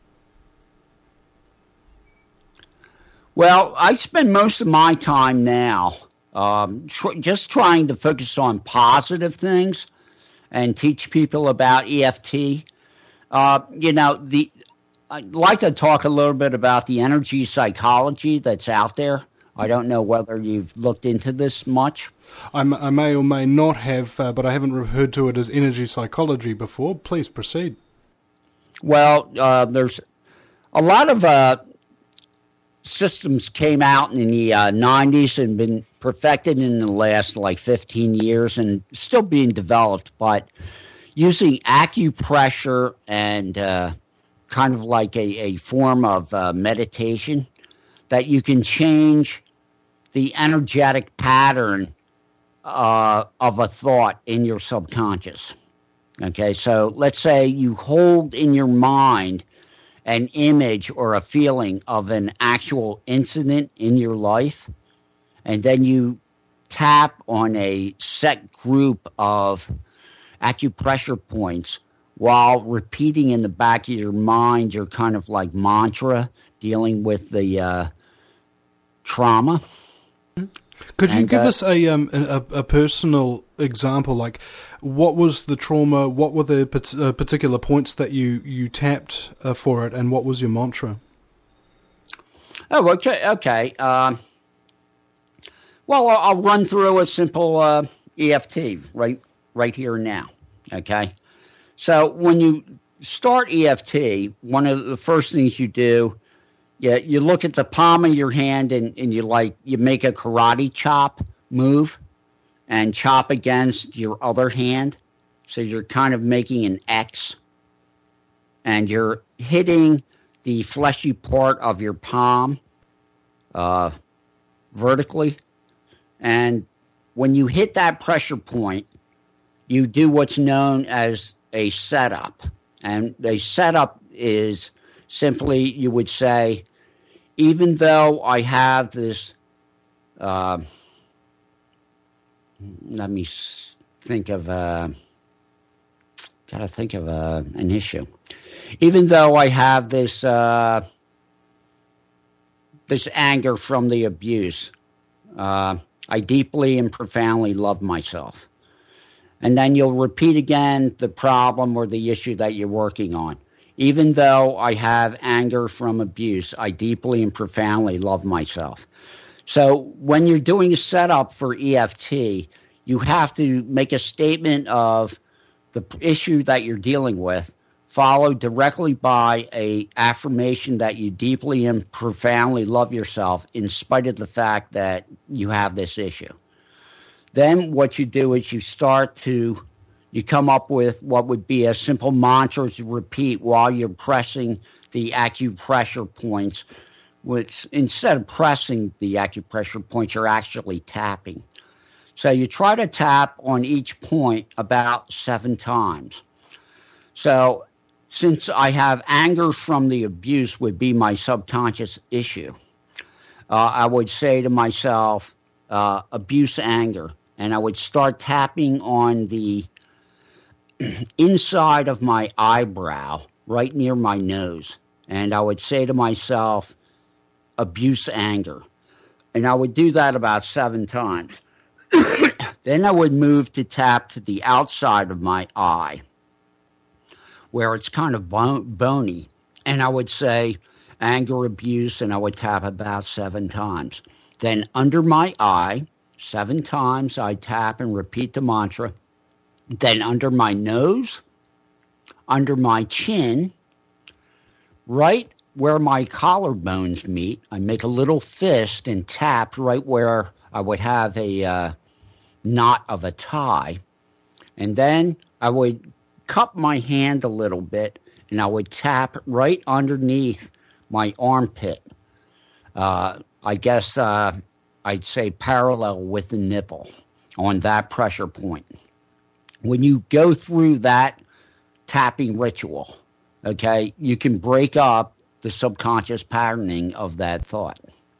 Well, I spend most of my time now um, tr- just trying to focus on positive things and teach people about E F T. Uh, you know, the I'd like to talk a little bit about the energy psychology that's out there. I don't know whether you've looked into this much. I, m- I may or may not have, uh, but I haven't referred to it as energy psychology before. Please proceed. Well, uh, there's a lot of uh, systems came out in the uh, nineties and been perfected in the last like fifteen years and still being developed, but using acupressure and uh, kind of like a, a form of uh, meditation, that you can change the energetic pattern uh, of a thought in your subconscious. Okay, so let's say you hold in your mind an image or a feeling of an actual incident in your life, and then you tap on a set group of acupressure points while repeating in the back of your mind your kind of like mantra dealing with the uh, trauma. Could you and, give uh, us a, um, a a personal example? Like, what was the trauma? What were the pat- uh, particular points that you you tapped uh, for it, and what was your mantra? Oh, okay, okay. Uh, well, I'll, I'll run through a simple uh, E F T right right here and now. Okay, so when you start E F T, one of the first things you do, yeah, you look at the palm of your hand and, and you like you make a karate chop move and chop against your other hand. So you're kind of making an X, and you're hitting the fleshy part of your palm uh, vertically. And when you hit that pressure point, you do what's known as a setup. And a setup is simply, you would say, even though I have this, uh, let me think of, uh, gotta think of uh, an issue. Even though I have this, uh, this anger from the abuse, uh, I deeply and profoundly love myself. And then you'll repeat again the problem or the issue that you're working on. Even though I have anger from abuse, I deeply and profoundly love myself. So when you're doing a setup for E F T, you have to make a statement of the issue that you're dealing with, followed directly by a affirmation that you deeply and profoundly love yourself in spite of the fact that you have this issue. Then what you do is you start to, you come up with what would be a simple mantra to repeat while you're pressing the acupressure points, which instead of pressing the acupressure points, you're actually tapping. So you try to tap on each point about seven times. So since I have anger from the abuse would be my subconscious issue, uh, I would say to myself, uh, abuse anger. And I would start tapping on the inside of my eyebrow, right near my nose. And I would say to myself, abuse anger. And I would do that about seven times. Then I would move to tap to the outside of my eye, where it's kind of bon- bony. And I would say anger, abuse, and I would tap about seven times. Then under my eye, seven times I tap and repeat the mantra. Then under my nose, under my chin, right where my collarbones meet, I make a little fist and tap right where I would have a uh, knot of a tie. And then I would cup my hand a little bit and I would tap right underneath my armpit. Uh, I guess uh, I'd say parallel with the nipple on that pressure point. When you go through that tapping ritual, okay, you can break up the subconscious patterning of that thought.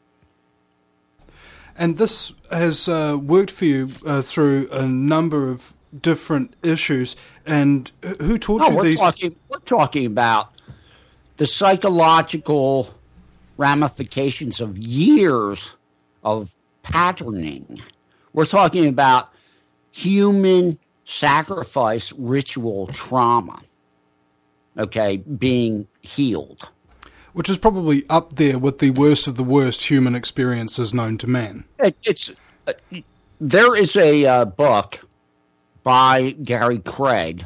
And this has uh, worked for you uh, through a number of different issues. And who taught no, you we're these? Talking, we're talking about the psychological ramifications of years of patterning. We're talking about human sacrifice ritual trauma, okay, being healed. Which is probably up there with the worst of the worst human experiences known to man. It, it's uh, there is a uh, book by Gary Craig.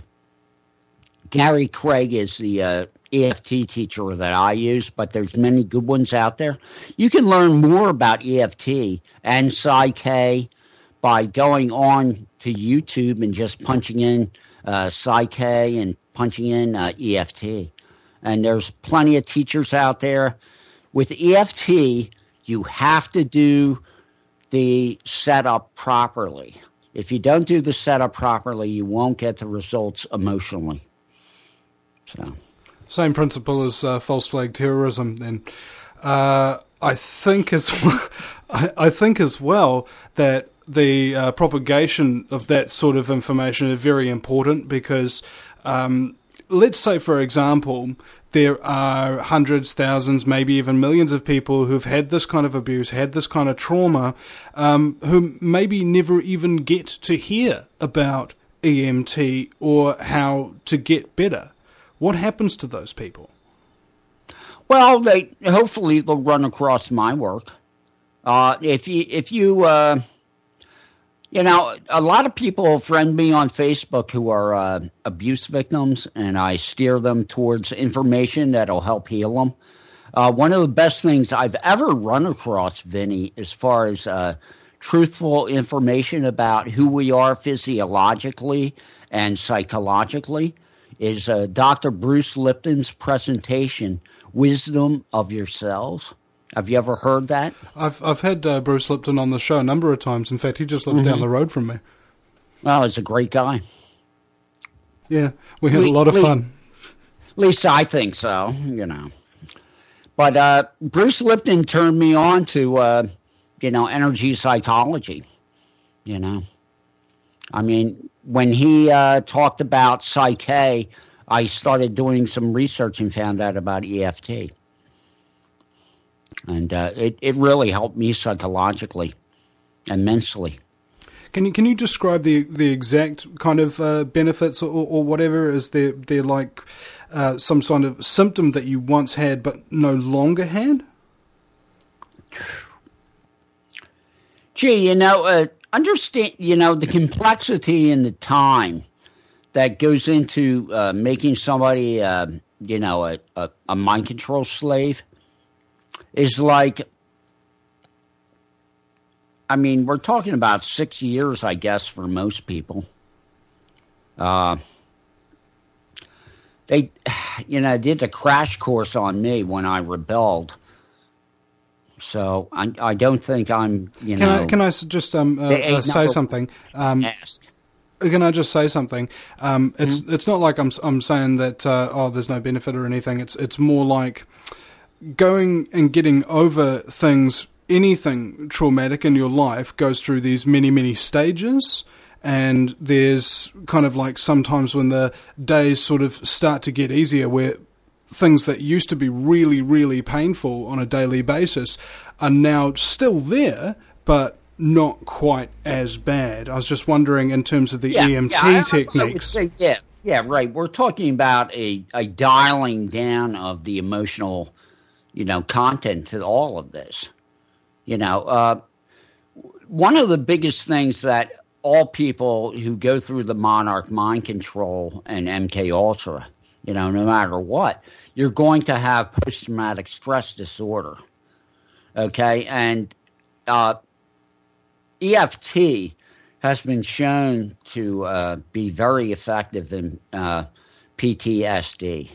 Gary Craig is the uh, E F T teacher that I use, but there's many good ones out there. You can learn more about E F T and Psyche by going on to YouTube and just punching in uh, Psyche and punching in uh, E F T. And there's plenty of teachers out there. With E F T, you have to do the setup properly. If you don't do the setup properly, you won't get the results emotionally. So, same principle as uh, false flag terrorism. Then, uh, I think as well, I, I think as well that the uh, propagation of that sort of information is very important because. Um, Let's say, for example, there are hundreds, thousands, maybe even millions of people who've had this kind of abuse, had this kind of trauma, um, who maybe never even get to hear about E M T or how to get better. What happens to those people? Well, they hopefully they'll run across my work. Uh, if you, if you, uh, you know, a lot of people friend me on Facebook who are uh, abuse victims, and I steer them towards information that'll help heal them. Uh, one of the best things I've ever run across, Vinny, as far as uh, truthful information about who we are physiologically and psychologically is uh, Doctor Bruce Lipton's presentation, Wisdom of Your Cells. Have you ever heard that? I've I've had uh, Bruce Lipton on the show a number of times. In fact, he just lives mm-hmm. down the road from me. Well, he's a great guy. Yeah, we had le- a lot of le- fun. At least I think so, you know. But uh, Bruce Lipton turned me on to, uh, you know, energy psychology, you know. I mean, when he uh, talked about Psyche, I started doing some research and found out about E F T. And uh, it, it really helped me psychologically and mentally. Can you can you describe the the exact kind of uh, benefits or, or whatever? Is there there like uh, some sort of symptom that you once had but no longer had? Gee, you know, uh, understand, you know, the complexity and the time that goes into uh, making somebody, uh, you know, a, a, a mind control slave is like, I mean, we're talking about six years, I guess, for most people. Uh, they, you know, did a crash course on me when I rebelled. So I, I don't think I'm, you can know. I, can I just um, uh, uh, say something? Um, ask. Can I just say something? Um, it's mm-hmm. it's not like I'm I'm saying that uh, oh, there's no benefit or anything. It's it's more like going and getting over things. Anything traumatic in your life goes through these many, many stages, and there's kind of like sometimes when the days sort of start to get easier where things that used to be really, really painful on a daily basis are now still there, but not quite as bad. I was just wondering in terms of the yeah, E M T yeah, techniques. I, I say, yeah, yeah, right. We're talking about a, a dialing down of the emotional, you know, content to all of this. You know, uh, one of the biggest things that all people who go through the Monarch Mind Control and M K Ultra, you know, no matter what, you're going to have post-traumatic stress disorder, okay? And uh, E F T has been shown to uh, be very effective in uh, P T S D.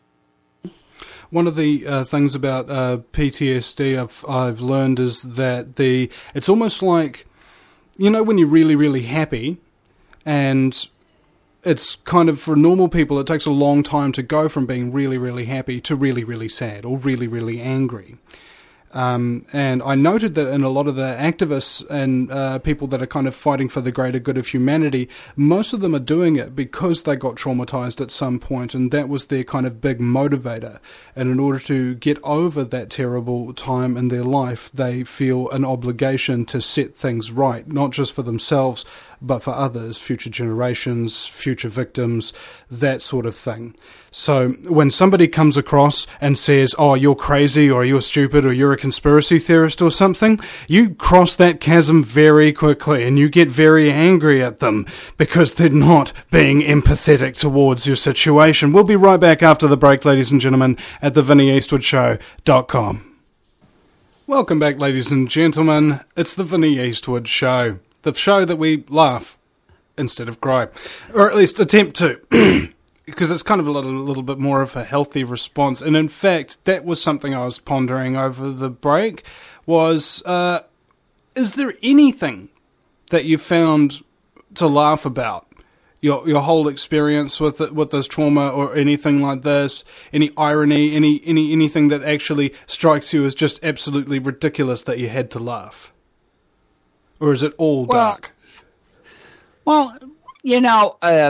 One of the uh, things about uh, P T S D I've I've learned is that the it's almost like, you know, when you're really, really happy, and it's kind of, for normal people, it takes a long time to go from being really, really happy to really, really sad or really, really angry. Um, and I noted that in a lot of the activists and uh, people that are kind of fighting for the greater good of humanity, most of them are doing it because they got traumatized at some point, and that was their kind of big motivator. And in order to get over that terrible time in their life, they feel an obligation to set things right, not just for themselves, but for others, future generations, future victims, that sort of thing. So when somebody comes across and says, oh, you're crazy, or you're stupid, or you're a conspiracy theorist or something, you cross that chasm very quickly and you get very angry at them because they're not being empathetic towards your situation. We'll be right back after the break, ladies and gentlemen, at the Vinnie Eastwood Show dot com. Welcome back, ladies and gentlemen. It's the Vinnie Eastwood Show. The show that we laugh instead of cry, or at least attempt to, because it's kind of a little, little bit more of a healthy response. And in fact, that was something I was pondering over the break, was, uh, is there anything that you found to laugh about? Your your whole experience with it, with this trauma or anything like this? Any irony, any, any anything that actually strikes you as just absolutely ridiculous that you had to laugh? Or is it all well, dark? Well, you know, uh,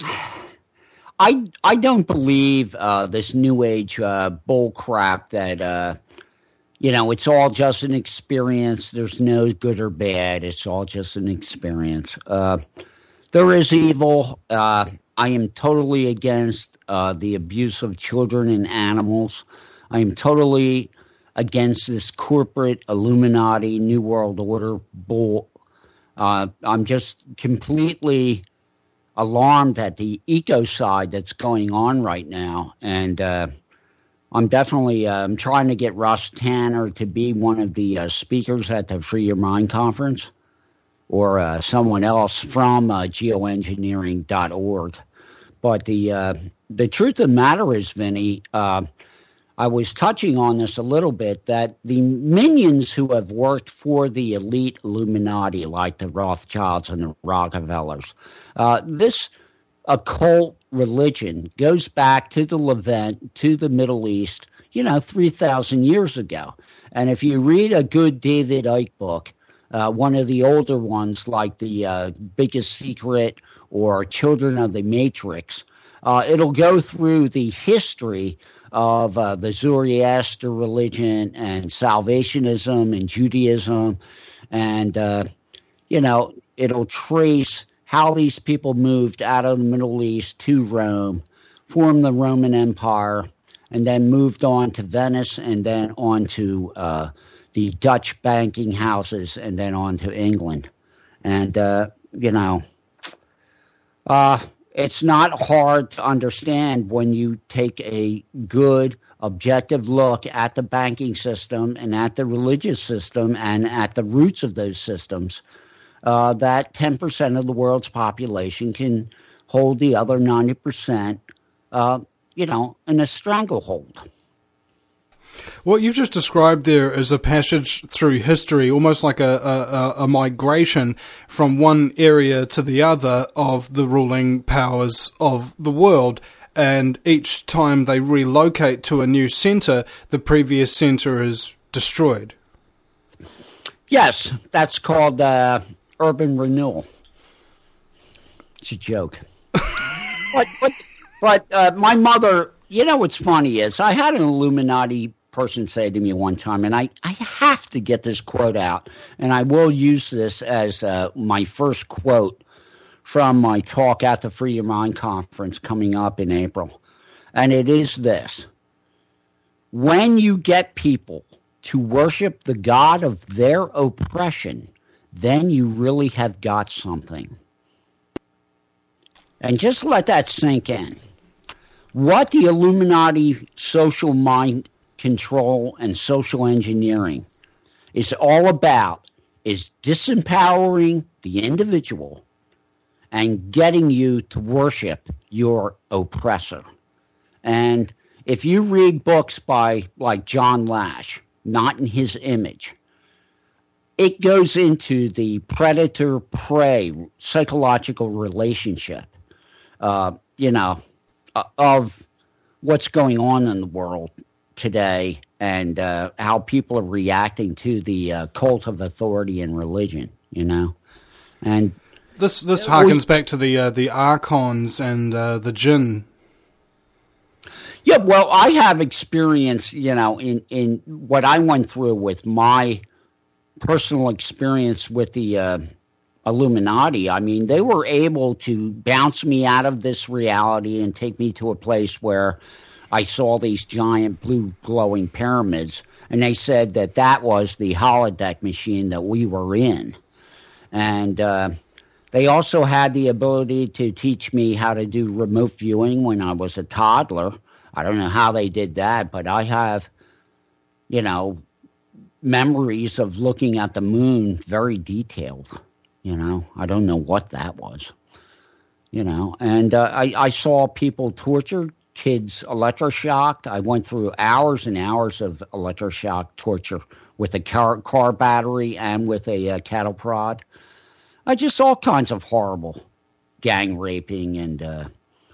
I I don't believe uh, this new age uh, bull crap that, uh, you know, it's all just an experience. There's no good or bad. It's all just an experience. Uh, there is evil. Uh, I am totally against uh, the abuse of children and animals. I am totally against this corporate Illuminati New World Order bull. Uh, I'm just completely alarmed at the ecocide that's going on right now. And, uh, I'm definitely uh, I'm trying to get Russ Tanner to be one of the uh, speakers at the Free Your Mind conference, or uh, someone else from uh, geoengineering dot org. But the uh, the truth of the matter is, Vinny, uh, I was touching on this a little bit, that the minions who have worked for the elite Illuminati, like the Rothschilds and the Rockefellers, uh, this occult religion goes back to the Levant, to the Middle East, you know, three thousand years ago. And if you read a good David Icke book, uh, one of the older ones like The uh, Biggest Secret or Children of the Matrix, uh, it'll go through the history of uh, the Zoroaster religion and Salvationism and Judaism. And, uh, you know, it'll trace how these people moved out of the Middle East to Rome, formed the Roman Empire, and then moved on to Venice, and then on to uh, the Dutch banking houses, and then on to England. And, uh, you know, uh, it's not hard to understand when you take a good, objective look at the banking system and at the religious system and at the roots of those systems, Uh, that ten percent of the world's population can hold the other ninety percent, uh, you know, in a stranglehold. What you've just described there is a passage through history, almost like a, a, a migration from one area to the other of the ruling powers of the world. And each time they relocate to a new center, the previous center is destroyed. Yes, that's called uh, urban renewal. It's a joke. but but, but uh, my mother, you know what's funny is, I had an Illuminati person say to me one time, and I, I have to get this quote out, and I will use this as uh, my first quote from my talk at the Free Your Mind conference coming up in April. And it is this: when you get people to worship the God of their oppression, then you really have got something. And just let that sink in. What the Illuminati social mind control and social engineering is all about is disempowering the individual and getting you to worship your oppressor. And if you read books by like John Lash, Not in His Image, it goes into the predator-prey psychological relationship, uh, you know, uh, of what's going on in the world today, and uh, how people are reacting to the uh, cult of authority and religion, you know. And this this harkens we, back to the uh, the archons and uh, the jinn. Yeah, well, I have experience, you know, in, in what I went through with my personal experience with the uh, Illuminati. I mean, they were able to bounce me out of this reality and take me to a place where I saw these giant blue glowing pyramids, and they said that that was the holodeck machine that we were in. And uh, they also had the ability to teach me how to do remote viewing when I was a toddler. I don't know how they did that, but I have, you know, memories of looking at the moon very detailed. You know, I don't know what that was, you know. And uh, I, I saw people tortured, kids electroshocked. I went through hours and hours of electroshock torture with a car, car battery and with a uh, cattle prod. I just saw all kinds of horrible gang raping and, uh,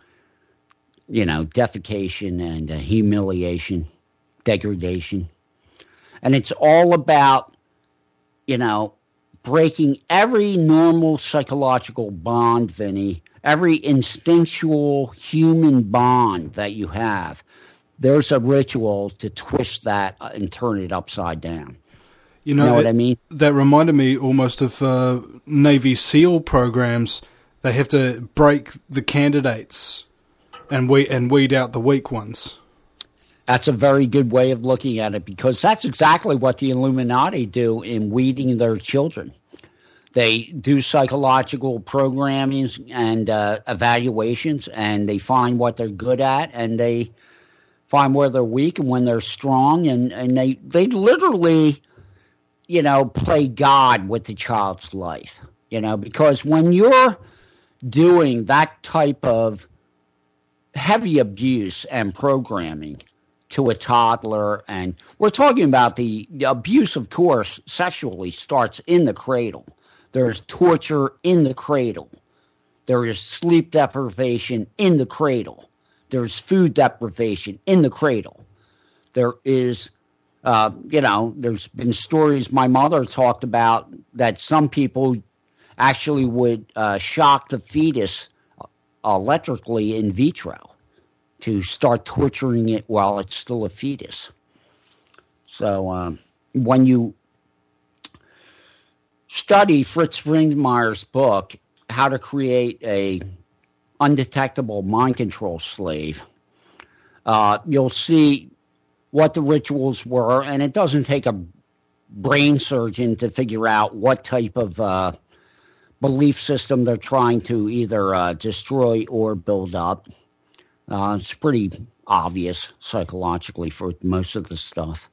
you know, defecation and uh, humiliation, degradation. And it's all about, you know, breaking every normal psychological bond, Vinny, every instinctual human bond that you have. There's a ritual to twist that and turn it upside down. You know, you know what it, I mean? That reminded me almost of uh, Navy SEAL programs. They have to break the candidates and we and weed out the weak ones. That's a very good way of looking at it, because that's exactly what the Illuminati do in weeding their children. They do psychological programming and uh, evaluations, and they find what they're good at, and they find where they're weak and when they're strong, and, and they they literally, you know, play God with the child's life, you know, because when you're doing that type of heavy abuse and programming to a toddler, and we're talking about the, the abuse, of course, sexually starts in the cradle. There's torture in the cradle. There is sleep deprivation in the cradle. There's food deprivation in the cradle. There is, uh, you know, there's been stories my mother talked about that some people actually would uh, shock the fetus electrically in vitro to start torturing it while it's still a fetus. So um, when you study Fritz Ringmeyer's book, How to Create a Undetectable Mind Control Slave, uh, you'll see what the rituals were, and it doesn't take a brain surgeon to figure out what type of uh, belief system they're trying to either uh, destroy or build up. Uh, it's pretty obvious psychologically for most of the stuff.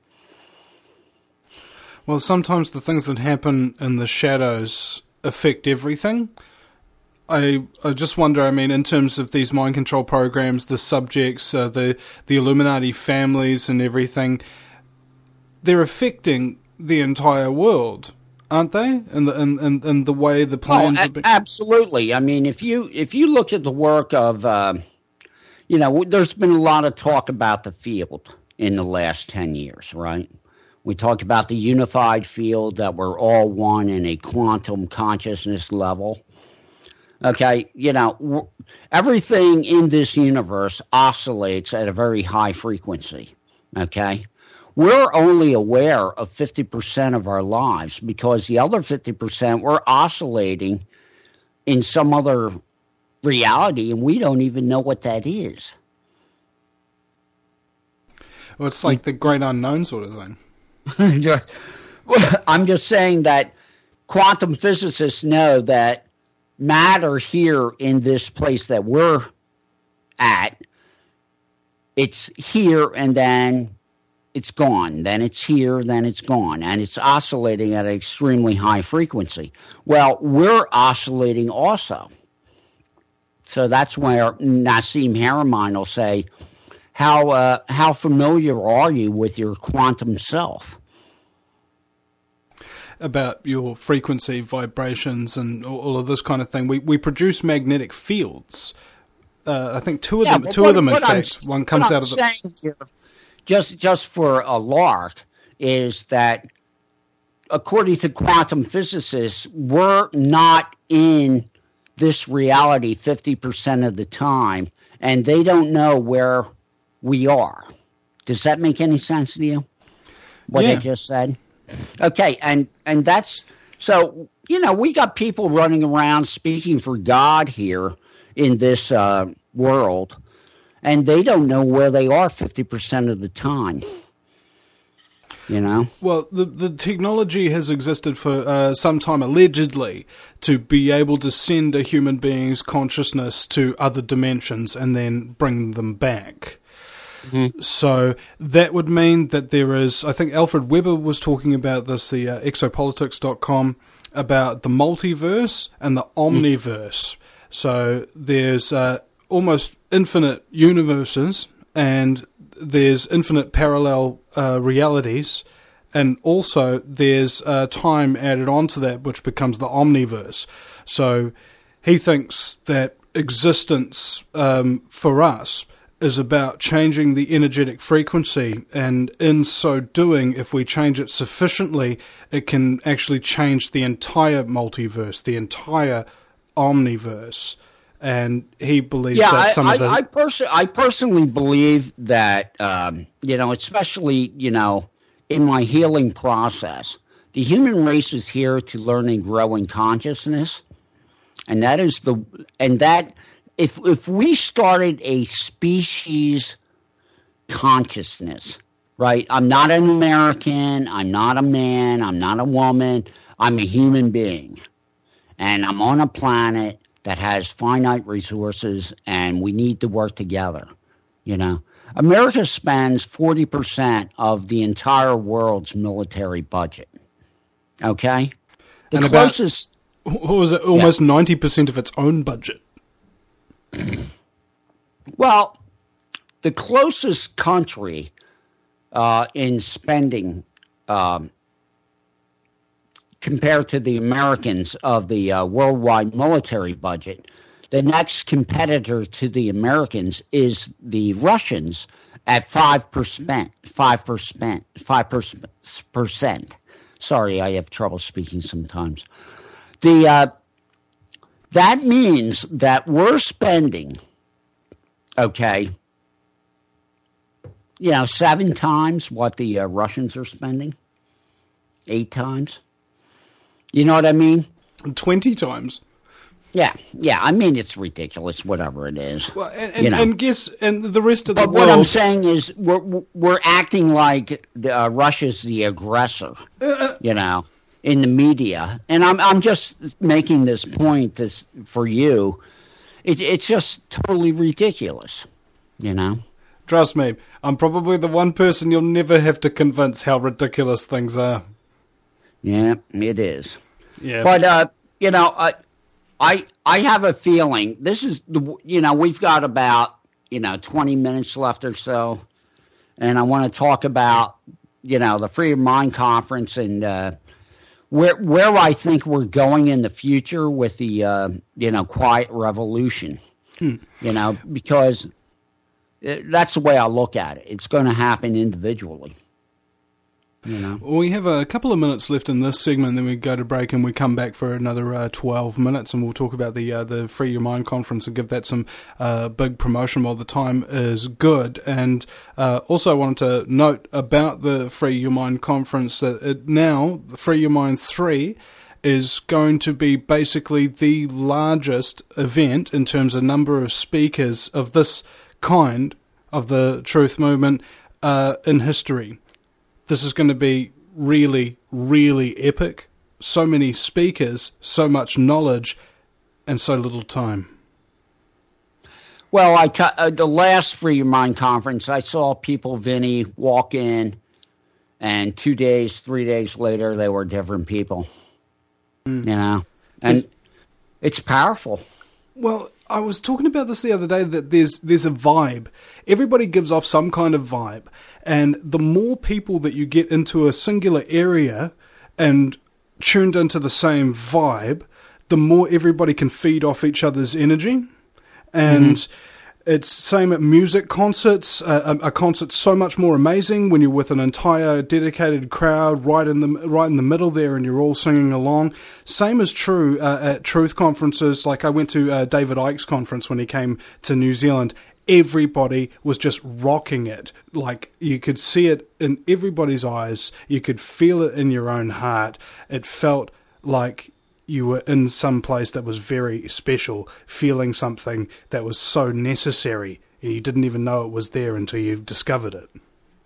Well, sometimes the things that happen in the shadows affect everything. I I just wonder, I mean, in terms of these mind control programs, the subjects, uh, the, the Illuminati families and everything, they're affecting the entire world, aren't they? And the and, and, and the way the plans oh, are being... Absolutely. I mean, if you if you look at the work of... Uh, You know, there's been a lot of talk about the field in the last ten years, right? We talked about the unified field, that we're all one in a quantum consciousness level. Okay, you know, everything in this universe oscillates at a very high frequency, okay? We're only aware of fifty percent of our lives because the other fifty percent we're oscillating in some other reality, and we don't even know what that is. Well, it's like the great unknown sort of thing. I'm just saying that quantum physicists know that matter here in this place that we're at, it's here and then it's gone. Then it's here, then it's gone. And it's oscillating at an extremely high frequency. Well, we're oscillating also. So that's where Nassim Haramein will say, how uh, how familiar are you with your quantum self? About your frequency, vibrations, and all of this kind of thing. We we produce magnetic fields. Uh, I think two of yeah, them, two what, of them, in fact, I'm, one comes what out I'm of the. Saying here, just just for a lark, is that according to quantum physicists, we're not in this reality fifty percent of the time, and they don't know where we are. Does that make any sense to you, what yeah. I just said? Okay, and, and that's, so, you know, we got people running around speaking for God here in this uh, world, and they don't know where they are fifty percent of the time. You know? Well, the the technology has existed for uh, some time, allegedly, to be able to send a human being's consciousness to other dimensions and then bring them back. Mm-hmm. So that would mean that there is, I think Alfred Weber was talking about this, the uh, exopolitics dot com, about the multiverse and the omniverse. Mm. So there's uh, almost infinite universes, and there's infinite parallel uh, realities, and also there's uh, time added onto that, which becomes the omniverse. So he thinks that existence um, for us is about changing the energetic frequency, and in so doing, if we change it sufficiently, it can actually change the entire multiverse, the entire omniverse. And he believes yeah, that some I, of the... I, I, pers- I personally believe that, um, you know, especially, you know, in my healing process, the human race is here to learn and grow in consciousness. And that is the... And that... If if we started a species consciousness, right? I'm not an American, I'm not a man, I'm not a woman, I'm a human being. And I'm on a planet that has finite resources, and we need to work together, you know? America spends forty percent of the entire world's military budget. Okay? The and closest... About, what was it? Almost yeah. ninety percent of its own budget. Well, the closest country uh, in spending um, compared to the Americans of the uh, worldwide military budget, the next competitor to the Americans is the Russians at five percent. five percent. five percent. Sorry, I have trouble speaking sometimes. The uh, that means that we're spending, okay, you know, seven times what the uh, Russians are spending. Eight times. You know what I mean? Twenty times. Yeah, yeah. I mean, it's ridiculous, whatever it is. Well, and, and, you know. and guess, and the rest of the but world. What I'm saying is, we're we're acting like the, uh, Russia's the aggressor. Uh, you know, in the media, and I'm I'm just making this point this for you. It, it's just totally ridiculous. You know. Trust me, I'm probably the one person you'll never have to convince how ridiculous things are. Yeah, it is. Yeah, but uh, you know, I. I I have a feeling this is the you know we've got about you know twenty minutes left or so, and I want to talk about you know the Free Your Mind conference and uh, where where I think we're going in the future with the uh, you know quiet revolution, hmm. you know because that's the way I look at it. It's going to happen individually. You know. We have a couple of minutes left in this segment, then we go to break and we come back for another uh, twelve minutes, and we'll talk about the uh, the Free Your Mind conference and give that some uh, big promotion while the time is good. And uh, also I wanted to note about the Free Your Mind conference that it now, the Free Your Mind three, is going to be basically the largest event in terms of number of speakers of this kind of the truth movement uh, in history. This is going to be really, really epic. So many speakers, so much knowledge, and so little time. Well, I t- uh, the last Free Your Mind conference, I saw people, Vinny, walk in, and two days, three days later, they were different people. Mm. You know? And it's, it's powerful. Well, I was talking about this the other day, that there's there's a vibe. Everybody gives off some kind of vibe. And the more people that you get into a singular area and tuned into the same vibe, the more everybody can feed off each other's energy. And mm-hmm. it's same at music concerts. Uh, a, a concert's so much more amazing when you're with an entire dedicated crowd right in the right in the middle there, and you're all singing along. Same is true uh, at truth conferences. Like I went to uh, David Icke's conference when he came to New Zealand. Everybody was just rocking it. Like you could see it in everybody's eyes. You could feel it in your own heart. It felt like you were in some place that was very special, feeling something that was so necessary, and you didn't even know it was there until you discovered it.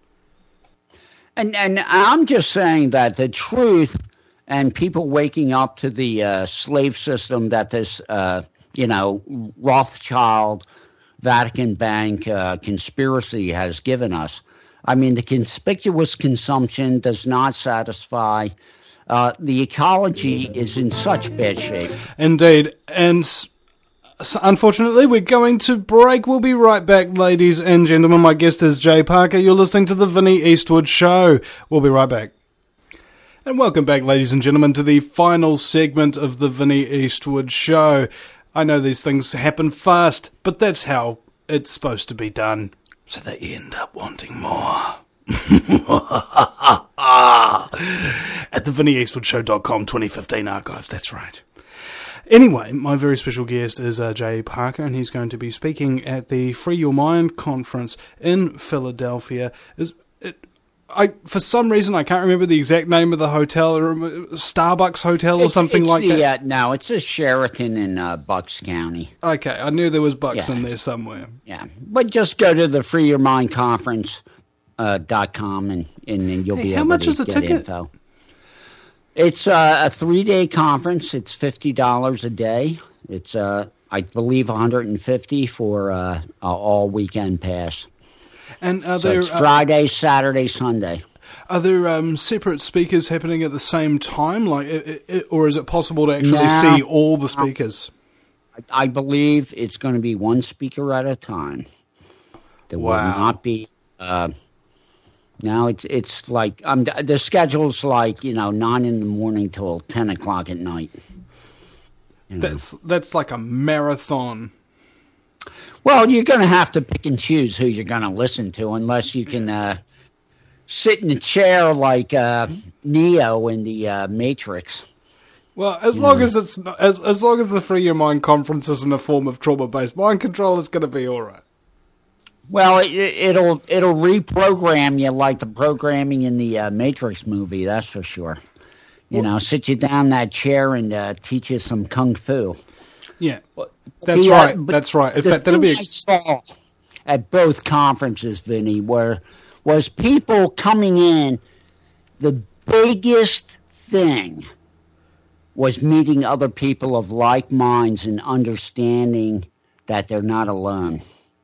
And and I'm just saying that the truth and people waking up to the uh, slave system that this, uh, you know, Rothschild, Vatican Bank uh, conspiracy has given us. I mean, the conspicuous consumption does not satisfy. Uh, the ecology is in such bad shape. Indeed. And s- unfortunately, we're going to break. We'll be right back, ladies and gentlemen. My guest is Jay Parker. You're listening to The Vinnie Eastwood Show. We'll be right back. And welcome back, ladies and gentlemen, to the final segment of The Vinnie Eastwood Show. I know these things happen fast, but that's how it's supposed to be done, so that you end up wanting more. At the vinnie eastwood show dot com twenty fifteen archives, that's right. Anyway, my very special guest is uh, Jay Parker, and he's going to be speaking at the Free Your Mind conference in Philadelphia. Is it, I for some reason I can't remember the exact name of the hotel, or Starbucks Hotel or it's, something it's like the, that. Uh, no, it's a Sheraton in uh, Bucks County. Okay, I knew there was Bucks yeah. in there somewhere. Yeah, but just go to the Free Your Mind conference uh, dot com and and then you'll hey, be how able much to is a get ticket? info. It's uh, a three day conference. It's fifty dollars a day. It's uh, I believe one hundred and fifty for uh, a all weekend pass. And are So there it's uh, Friday, Saturday, Sunday. are there um, separate speakers happening at the same time, like, it, it, or is it possible to actually No. see all the speakers? I believe it's going to be one speaker at a time. There Wow. will not be. Uh, now it's it's like um, the schedule's like you know nine in the morning till ten o'clock at night. You know. That's that's like a marathon. Well, you're going to have to pick and choose who you're going to listen to, unless you can uh, sit in a chair like uh, Neo in the uh, Matrix. Well, as long as it's not, as as long as the Free Your Mind conference isn't a form of trauma-based mind control, it's going to be all right. Well, it, it'll it'll reprogram you like the programming in the uh, Matrix movie. That's for sure. You well, know, sit you down in that chair and uh, teach you some kung fu. Yeah, that's the, right. Uh, that's right. In the fact, that'll be. I saw at both conferences, Vinny, where was people coming in. The biggest thing was meeting other people of like minds and understanding that they're not alone.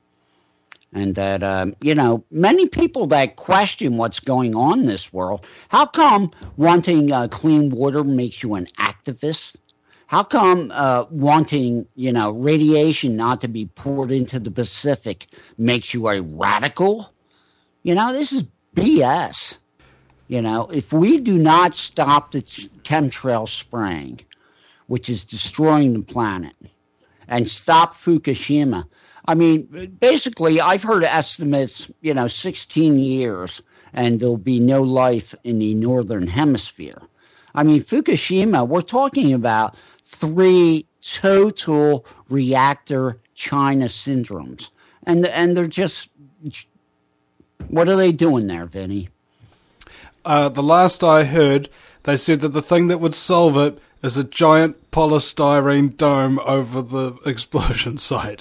And that, um, you know, many people that question what's going on in this world, how come wanting uh, clean water makes you an activist? How come uh, wanting, you know, radiation not to be poured into the Pacific makes you a radical? You know, this is B S. You know, if we do not stop the chemtrail spraying, which is destroying the planet, and stop Fukushima, I mean, basically, I've heard estimates, you know, sixteen years, and there'll be no life in the northern hemisphere. I mean, Fukushima, we're talking about three total reactor China syndromes. And, and they're just, what are they doing there, Vinny? Uh, the last I heard, they said that the thing that would solve it is a giant polystyrene dome over the explosion site.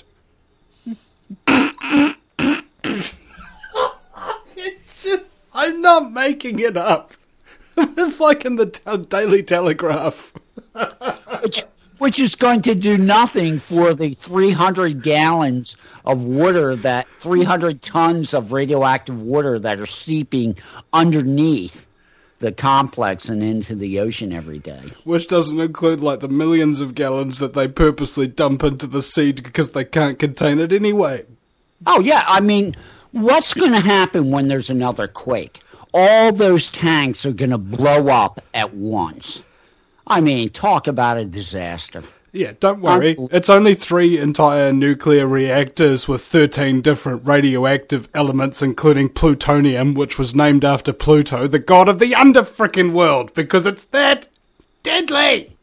It's just, I'm not making it up. It's like in the te- Daily Telegraph. which, which is going to do nothing for the three hundred gallons of water, that three hundred tons of radioactive water that are seeping underneath the complex and into the ocean every day. Which doesn't include like the millions of gallons that they purposely dump into the sea because they can't contain it anyway. Oh, yeah. I mean, what's going to happen when there's another quake? All those tanks are going to blow up at once. I mean, talk about a disaster. Yeah, don't worry. It's only three entire nuclear reactors with thirteen different radioactive elements, including plutonium, which was named after Pluto, the god of the under-frickin' world, because it's that deadly.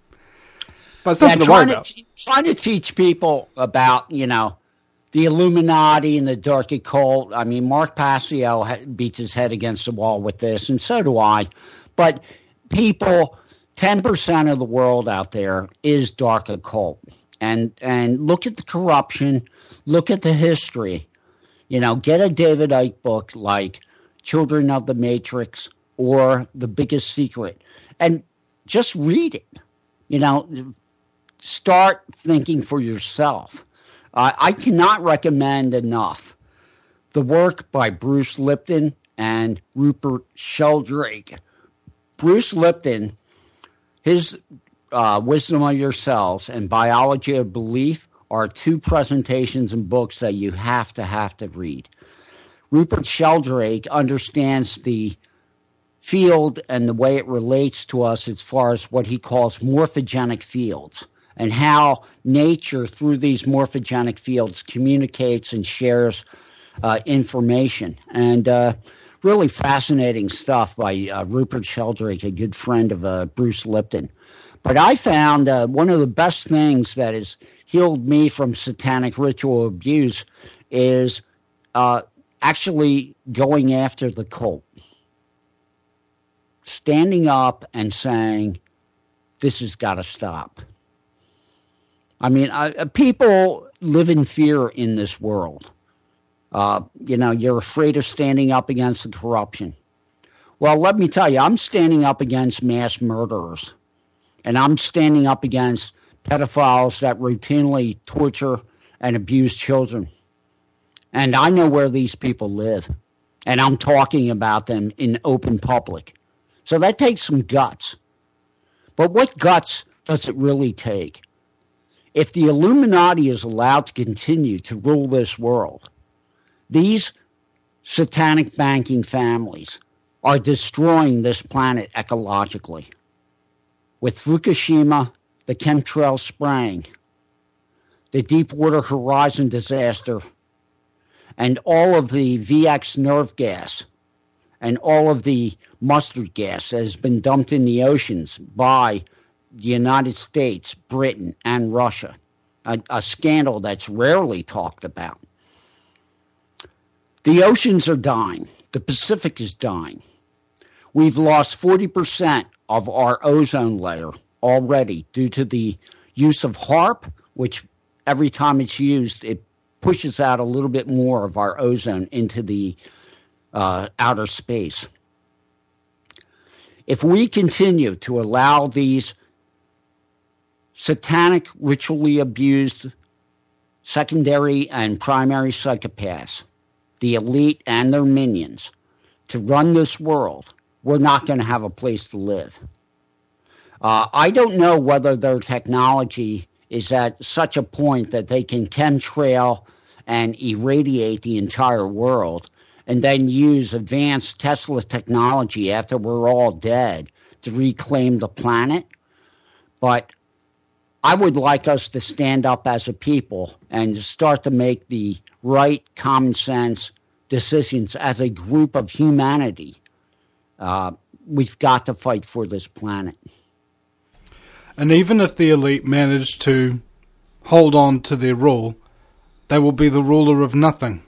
But it's nothing yeah, to worry to, about. Trying to teach people about, you know, the Illuminati and the dark occult. I mean, Mark Passio beats his head against the wall with this, and so do I. But people, ten percent of the world out there is dark occult. And and look at the corruption. Look at the history. You know, get a David Icke book like Children of the Matrix or The Biggest Secret, and just read it. You know, start thinking for yourself. Uh, I cannot recommend enough the work by Bruce Lipton and Rupert Sheldrake. Bruce Lipton, his uh, Wisdom of Your Cells and Biology of Belief are two presentations and books that you have to have to read. Rupert Sheldrake understands the field and the way it relates to us as far as what he calls morphogenic fields, and how nature, through these morphogenic fields, communicates and shares uh, information. And uh, really fascinating stuff by uh, Rupert Sheldrake, a good friend of uh, Bruce Lipton. But I found uh, one of the best things that has healed me from satanic ritual abuse is uh, actually going after the cult. Standing up and saying, this has got to stop. I mean, uh, people live in fear in this world. Uh, you know, you're afraid of standing up against the corruption. Well, let me tell you, I'm standing up against mass murderers. And I'm standing up against pedophiles that routinely torture and abuse children. And I know where these people live. And I'm talking about them in open public. So that takes some guts. But what guts does it really take? If the Illuminati is allowed to continue to rule this world, these satanic banking families are destroying this planet ecologically. With Fukushima, the chemtrail spraying, the Deepwater Horizon disaster, and all of the V X nerve gas, and all of the mustard gas that has been dumped in the oceans by the United States, Britain, and Russia, a, a scandal that's rarely talked about. The oceans are dying. The Pacific is dying. We've lost forty percent of our ozone layer already due to the use of HAARP, which every time it's used, it pushes out a little bit more of our ozone into the uh, outer space. If we continue to allow these satanic, ritually abused secondary and primary psychopaths, the elite and their minions, to run this world, we're not going to have a place to live. Uh, I don't know whether their technology is at such a point that they can chemtrail and irradiate the entire world and then use advanced Tesla technology after we're all dead to reclaim the planet. But I would like us to stand up as a people and start to make the right common sense decisions as a group of humanity. Uh, we've got to fight for this planet. And even if the elite manage to hold on to their rule, they will be the ruler of nothing.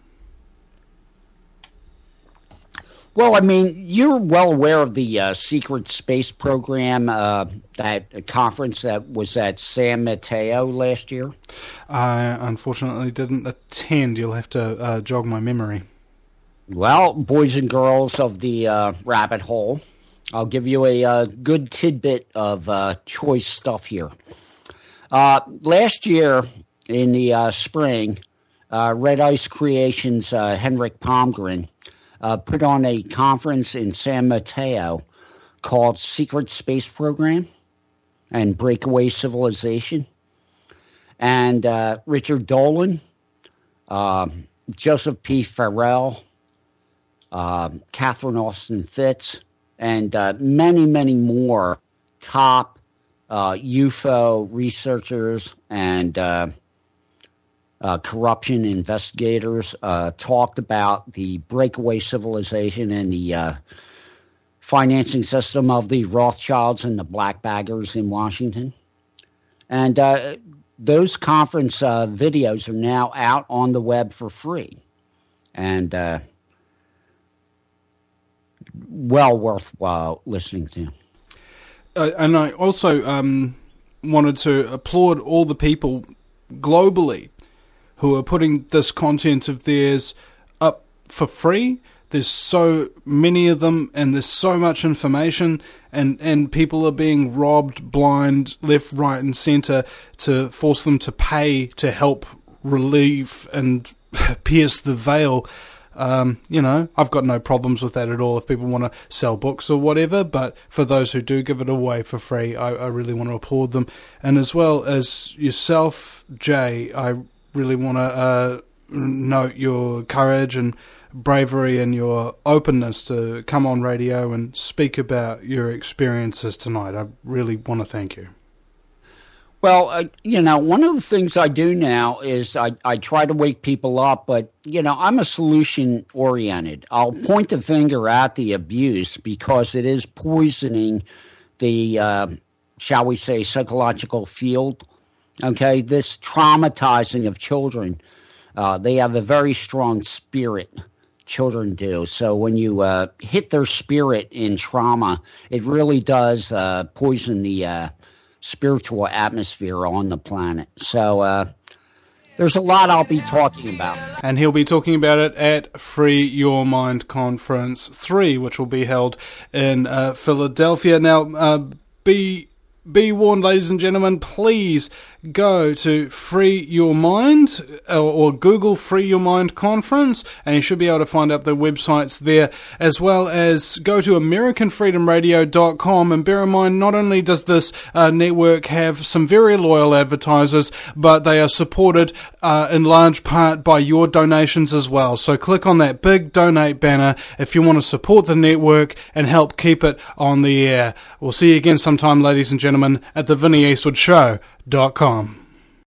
Well, I mean, you're well aware of the uh, secret space program, uh, that conference that was at San Mateo last year? I unfortunately didn't attend. You'll have to uh, jog my memory. Well, boys and girls of the uh, rabbit hole, I'll give you a uh, good tidbit of uh, choice stuff here. Uh, last year in the uh, spring, uh, Red Ice Creations' uh, Henrik Palmgren uh, put on a conference in San Mateo called Secret Space Program and Breakaway Civilization. And uh, Richard Dolan, uh, Joseph P. Farrell, uh, Catherine Austin Fitz, and uh, many, many more top uh, U F O researchers and uh, uh, corruption investigators uh, talked about the breakaway civilization and the uh, financing system of the Rothschilds and the blackbaggers in Washington. And uh, those conference uh, videos are now out on the web for free. And uh, well worthwhile listening to. Uh, and I also um, wanted to applaud all the people globally who are putting this content of theirs up for free. There's so many of them, and there's so much information, and, and people are being robbed blind, left, right, and centre to force them to pay to help relieve and pierce the veil. Um, you know, I've got no problems with that at all if people want to sell books or whatever, but for those who do give it away for free, I, I really want to applaud them. And as well as yourself, Jay, I really want to uh, note your courage and bravery and your openness to come on radio and speak about your experiences tonight. I really want to thank you. Well, uh, you know, one of the things I do now is I, I try to wake people up, but, you know, I'm a solution-oriented. I'll point the finger at the abuse because it is poisoning the, uh, shall we say, psychological field. Okay, this traumatizing of children, uh, they have a very strong spirit, children do. So when you uh, hit their spirit in trauma, it really does uh, poison the uh spiritual atmosphere on the planet. So uh, there's a lot I'll be talking about. And he'll be talking about it at Free Your Mind Conference three, which will be held in uh, Philadelphia. Now, uh, be... Be warned, ladies and gentlemen, please go to Free Your Mind or, or Google Free Your Mind Conference, and you should be able to find out the websites there, as well as go to American Freedom Radio dot com. And bear in mind, not only does this uh, network have some very loyal advertisers, but they are supported uh, in large part by your donations as well. So click on that big donate banner if you want to support the network and help keep it on the air. We'll see you again sometime, ladies and gentlemen, at the Vinnie Eastwood Show dot com.